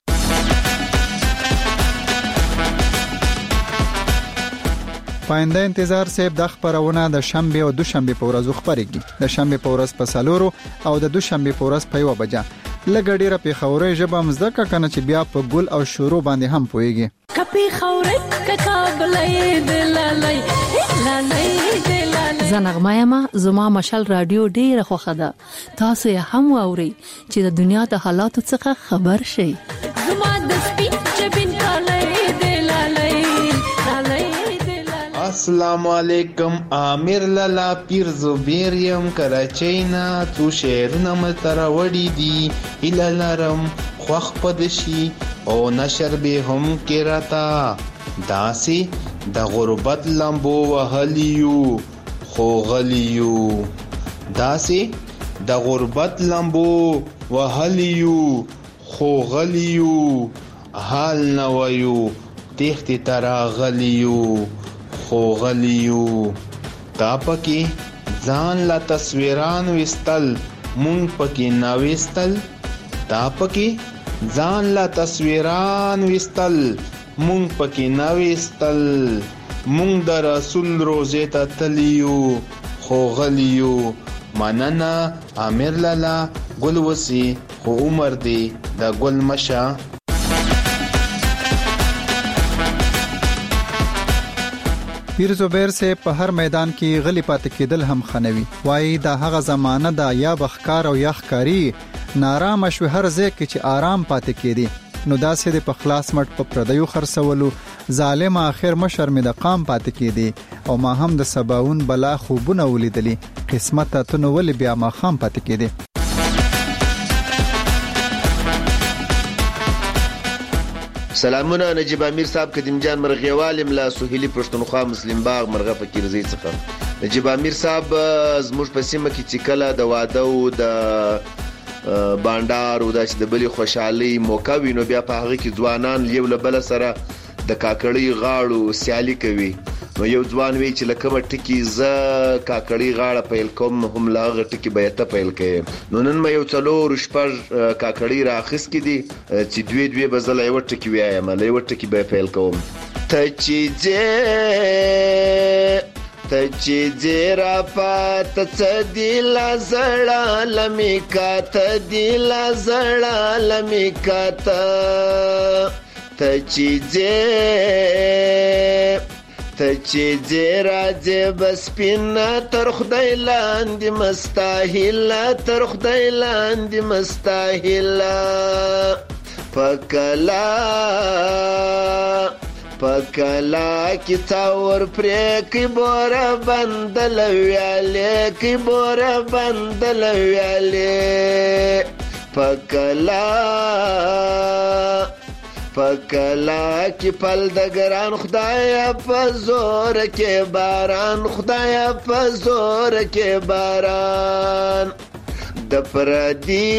پاینده انتظار صاحب د خبرونه د شنبه او دوشنبه په ورځو خبرېږي د شنبه په ورځ په سالورو او د دوشنبه په ورځ په یو بجه لګډیره په خورې ژبه مزدکه کنه چې بیا په ګل او شروع باندې هم پويږي کپی خورې ککابلې دلالای لالای دلالای زنغمایما زما مشال رادیو ډیره خوخه ده تاسو یې هم اورئ چې د دنیا د حالاتو څخه خبر شئ زما د سپین چبین کالای دلالای لالای السلام علیکم امیر لالا پیر زبیریم کراچینا تو شعرونه متر وړي دي الالرم خوخ پدشي او نشر به هم کراتا داسي د غربت لمبو وهلیو خو غلیو داسي د غربت لمبو وهلیو خو غلیو حال نویو تخت ترا غلیو خو غلیو تا پکی ځان لا تصویران وستل مونږ پکی ناوستل تا پکی ځان لا تصویران وستل مونږ پکی ناوستل مونږ د رسول روزه ته تلیو خو غلیو مننه امیر لالا ګل وسی خو عمر دی د ګل مشا پیر زبیر سے په هر میدان کې غلی پاتې کېدل هم خنوي وای دا هغه زمانہ دا یا بخکار او یا خکاری نارام شو هر ځای کې چې آرام پاتې کېدی نو داسې د په خلاص مټ په پردیو خرڅولو ظالم اخر مشر می د قام پاتې کېدی او ما هم د سباون بلا خوبونه ولیدلی قسمت ته نو ول بیا ما خام پاتې کېدی سلامونه نجیب امیر صاحب قدیم جان مرغیوال املا سهیلی پښتونخوا مسلم باغ مرغه فقیر زی څخه نجیب امیر صاحب زموږ په سیمه کې چې کله د واده او د باندار او د بلی خوشحالي موقع وینو بیا په هغه کې ځوانان یو له بل سره د کاکړی غاړو سیالي کوي نو یو ځوان وی چې لکه ټکی ز کاکړی غاړه پیل کوم هم لاغه ټکی به ته پیل کوي نو نن مې یو څلور شپږ کاکړی راخص کې دي چې دوی دوی بزل یو ټکی وایم له یو ټکی به پیل کوم ته چې دې ته چې دې را پات څه دی لا زړه لمې کا ته دی لا زړه لمې کا ته ته چې دې ته چې دې راځې بس پینا تر خدای لاندې مستاهله تر خدای لاندې مستاهله پکلا پکلا کی څاور پرې کی بوره بندل ویالې کی بوره بندل ویالې پکلا پکلا کی پل د ګران خدای په زور کې باران خدای په زور کې باران د پردي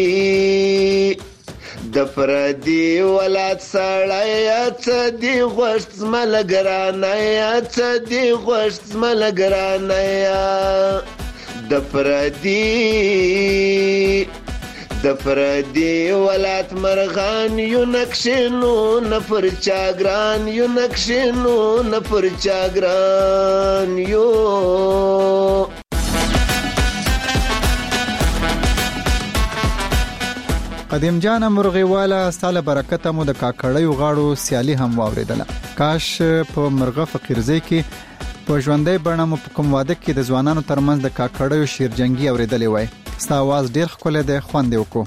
د پردي ولات سړی څه دی غوښت زمله ګرانه څه دی غوښت زمله ګرانه د پردي د پردي ولات مرغان یو نقشینو نه پر چاګران یو نقشینو نه پر چاګران یو قدیم جان مرغی والا ستاله برکت مو د کاکړیو غاړو سیالي هم واوریدله کاش په مرغه فقیرزی کې په ژوندۍ بڼه مو په کوم واده کې د ځوانانو ترمنځ د کاکړیو شیرجنګي اوریدلې وای ستا आवाज ډیر ښکلی دی خوند یې وکړو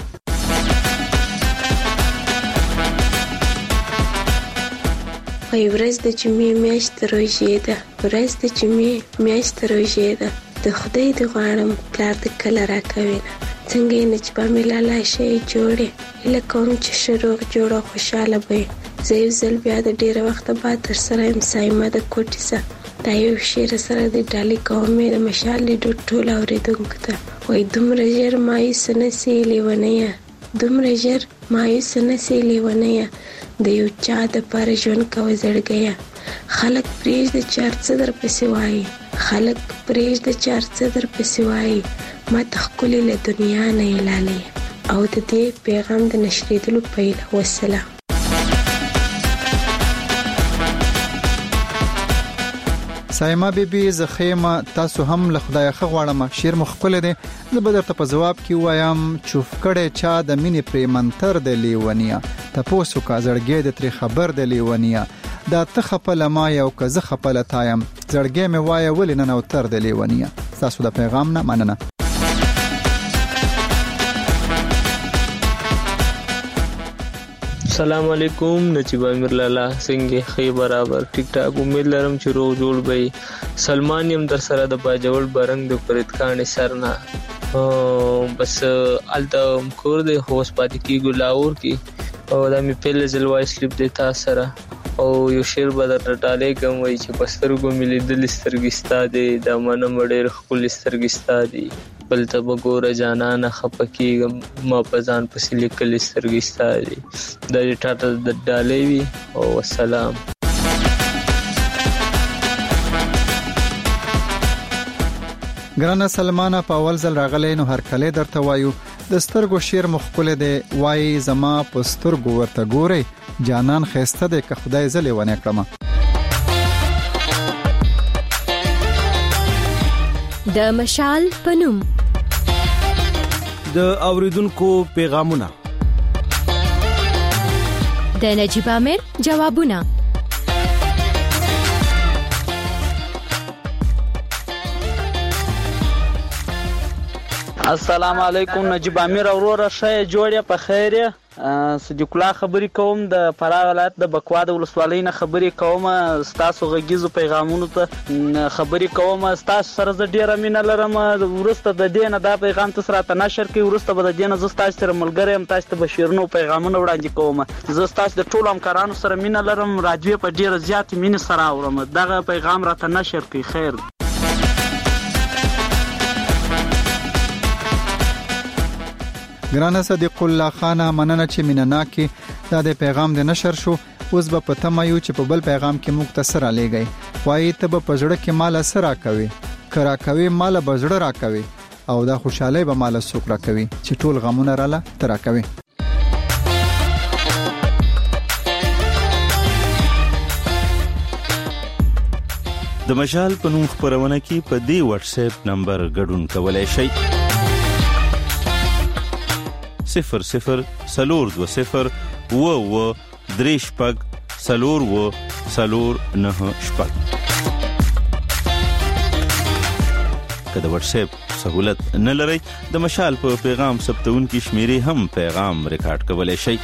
وای ورځ د جمعې میاشت روژې ده ورځ د جمعې میاشت روژې ده د خدای د غواړم پلار د کله راکوي نه څنګه یې نجیبه مې لالا شی جوړې هیله کوم چې ښه روغ جوړ او خوشحاله به یې زه یو ځل بیا د ډېره وخته بعد در سره یم سایمه د کوټې څه دا یو شعر سره د ډالۍ کوم مې د مشال لیډو ټول اورېدونکو ته وایي دومره ژر مایوسه نسې لیونیه دومره ژر مایوسه نسې لیونیه د یو چا دپاره ژوند کوه زړګیه خلک پرېږده چې هر څه درپسې وایي خلک پرېږده چې هر څه درپسې وایي ما ته ښکلې له دنیا نه یې لالې او د دې پیغام د نشرېدلو پیل وسلام سایما بیبي زخیمه تاسو هم له خدای ښه غواړم شیر مخکل دي زه به درته په جواب کې وایم چوف کړه چا د مینې پریمنتر د لیونیا تاسو کا زړګې د تری خبر د لیونیا دا ته خپل ما یو که زه خپل تایم زړګې مې وای ولې نه نو تر د لیونیا تاسو د پیغام نه مننه السلام علیکم نجیب امیر لالا څنګه خی برابر ټیک ټاک امید لرم چې روغ جوړ به سلمان یم در سره د باجوړ برنګ د فرید خان سرنا بس الته کور د هوس پاتې کی ګلاور کی او دا می په لزل وای سلیپ د تا سره او یو شیر بدر ټاله کوم وای چې پسترګو ملي د لسترګستا دی د منه مړې خپل لسترګستا دی بل ته وګوره جانانه خپکیږم ما پزان پسې لیکل سترګستا دي د ټاټه د ډالې وی او السلام ګرانه سلمانه په اول ځل راغلی نو هر کله درته وایو د سترګو شیر مخکله دی وای زما په سترګو ورته ګوري جانان خسته دی که خدای زلې ونه کړم د مشال پنوم د اوریدونکو پیغامونه د نجیب امیر جوابونه السلام علیکم نجیب امیر اورور شه جوړه په خیره صدیق الله خبرې کوم د فراه ولایت د بکوا د ولسوالۍ نه خبرې کوم تاسو غږیزو پیغامونو ته خبرې کوم تاسو سره زه ډیره مینه لرم ورسته د دې نه دا پیغام تاسو راته نشر کوي ورسته به د دې نه زه تاسو سره ملګری یم تاسو ته بشیرونو پیغامونه وړاندې کوم زه تاسو د ټولو همکارانو سره مینه لرم راډیو په ډیره زیات مینه سره اورم دغه پیغام راته نشر کوي خیر ګرانه صدیق الله خان مننه چې مینناکي دا د پیغام د نشر شو اوس به پته مایو چې په بل پیغام کې مختصر لګي وایي ته په پزړه کې مال سره کوي کرا کوي مال بزړه را کوي او دا خوشاله به مال سوک را کوي چې ټول غمونه رااله ترا کوي د مشال په نوم خبرونه کې په دی واتس اپ نمبر ګډون کولای شئ صفر صفر سلور دو صفر و و دریش پگ سلور و سلور نه شپگ که د واتس اپ سہولت نه لرئ د مشال په پیغام ثبتونکي شمیرې هم پیغام ریکارډ کولی شئ.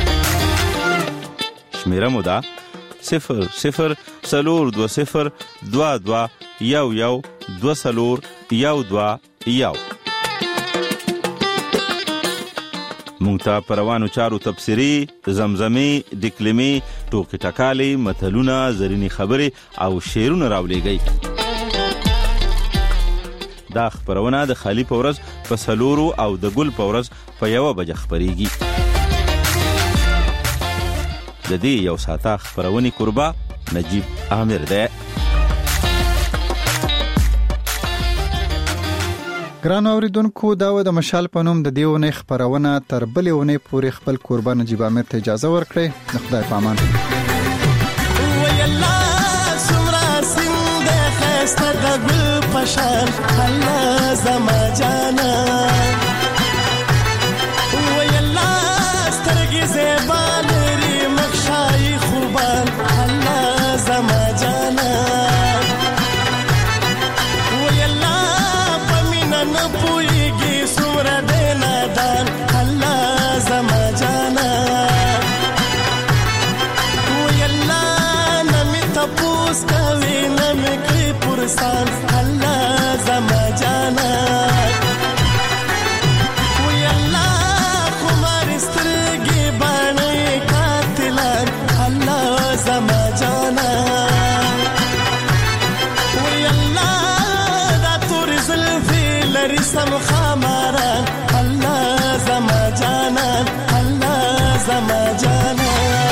شمیره مو ده صفر صفر څلور دوه صفر دوه دوه یو یو دوه څلور یو دوه یو. مونږ ته په روانو چارو تبصرې، زمزمې، ډکلمې، ټوکې ټکالې، متلونه، زرینې خبرې او شعرونه راولېږئ. دا خپرونه د خالي په ورځ په څلورو او د ګل په ورځ په یوه بجه خپرېږي. د دې یو ساعته خپرونې کوربه نجیب عامر دی. ګران اوریدونکو، دا و د مشال په نوم د دې اونۍ خپرونه. تر بلې اونۍ پورې خپل کوربه نجیب عامر ته اجازه ورکړئ. د خدای په امان. پشان الله زما جانا وی الله سترګې زیبا لري مخشای خوبان الله زما جانا وی الله پمینا نه پويږي سوره دې نادان الله زما جانا وی الله نمی تپوس کوي نمی کوي پرسان زما جانا وی الله خمار سترګې باندې قاتلان الله زما جانا وی الله دا تور زلفې لري سم خماران الله زما جانا الله زما جانا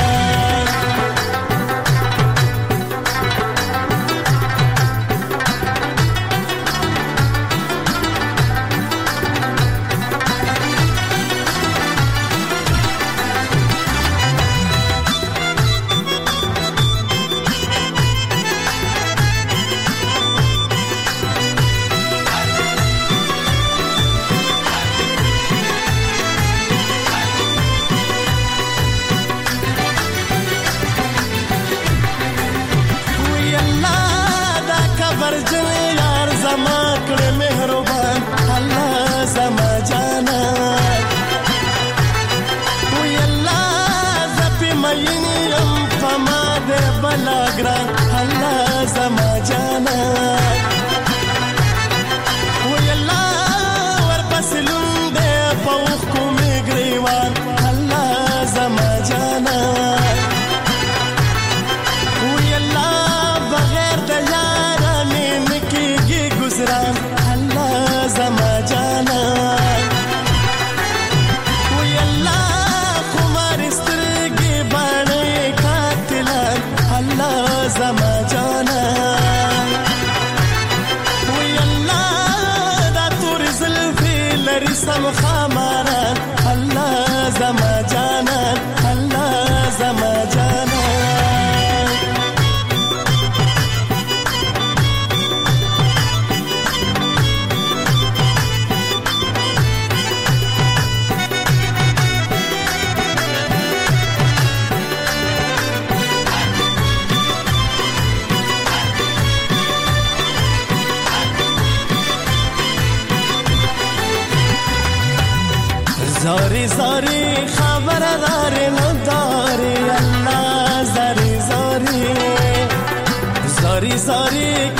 زاری زاری خبردار نداری الله زاری زاری زاری زاری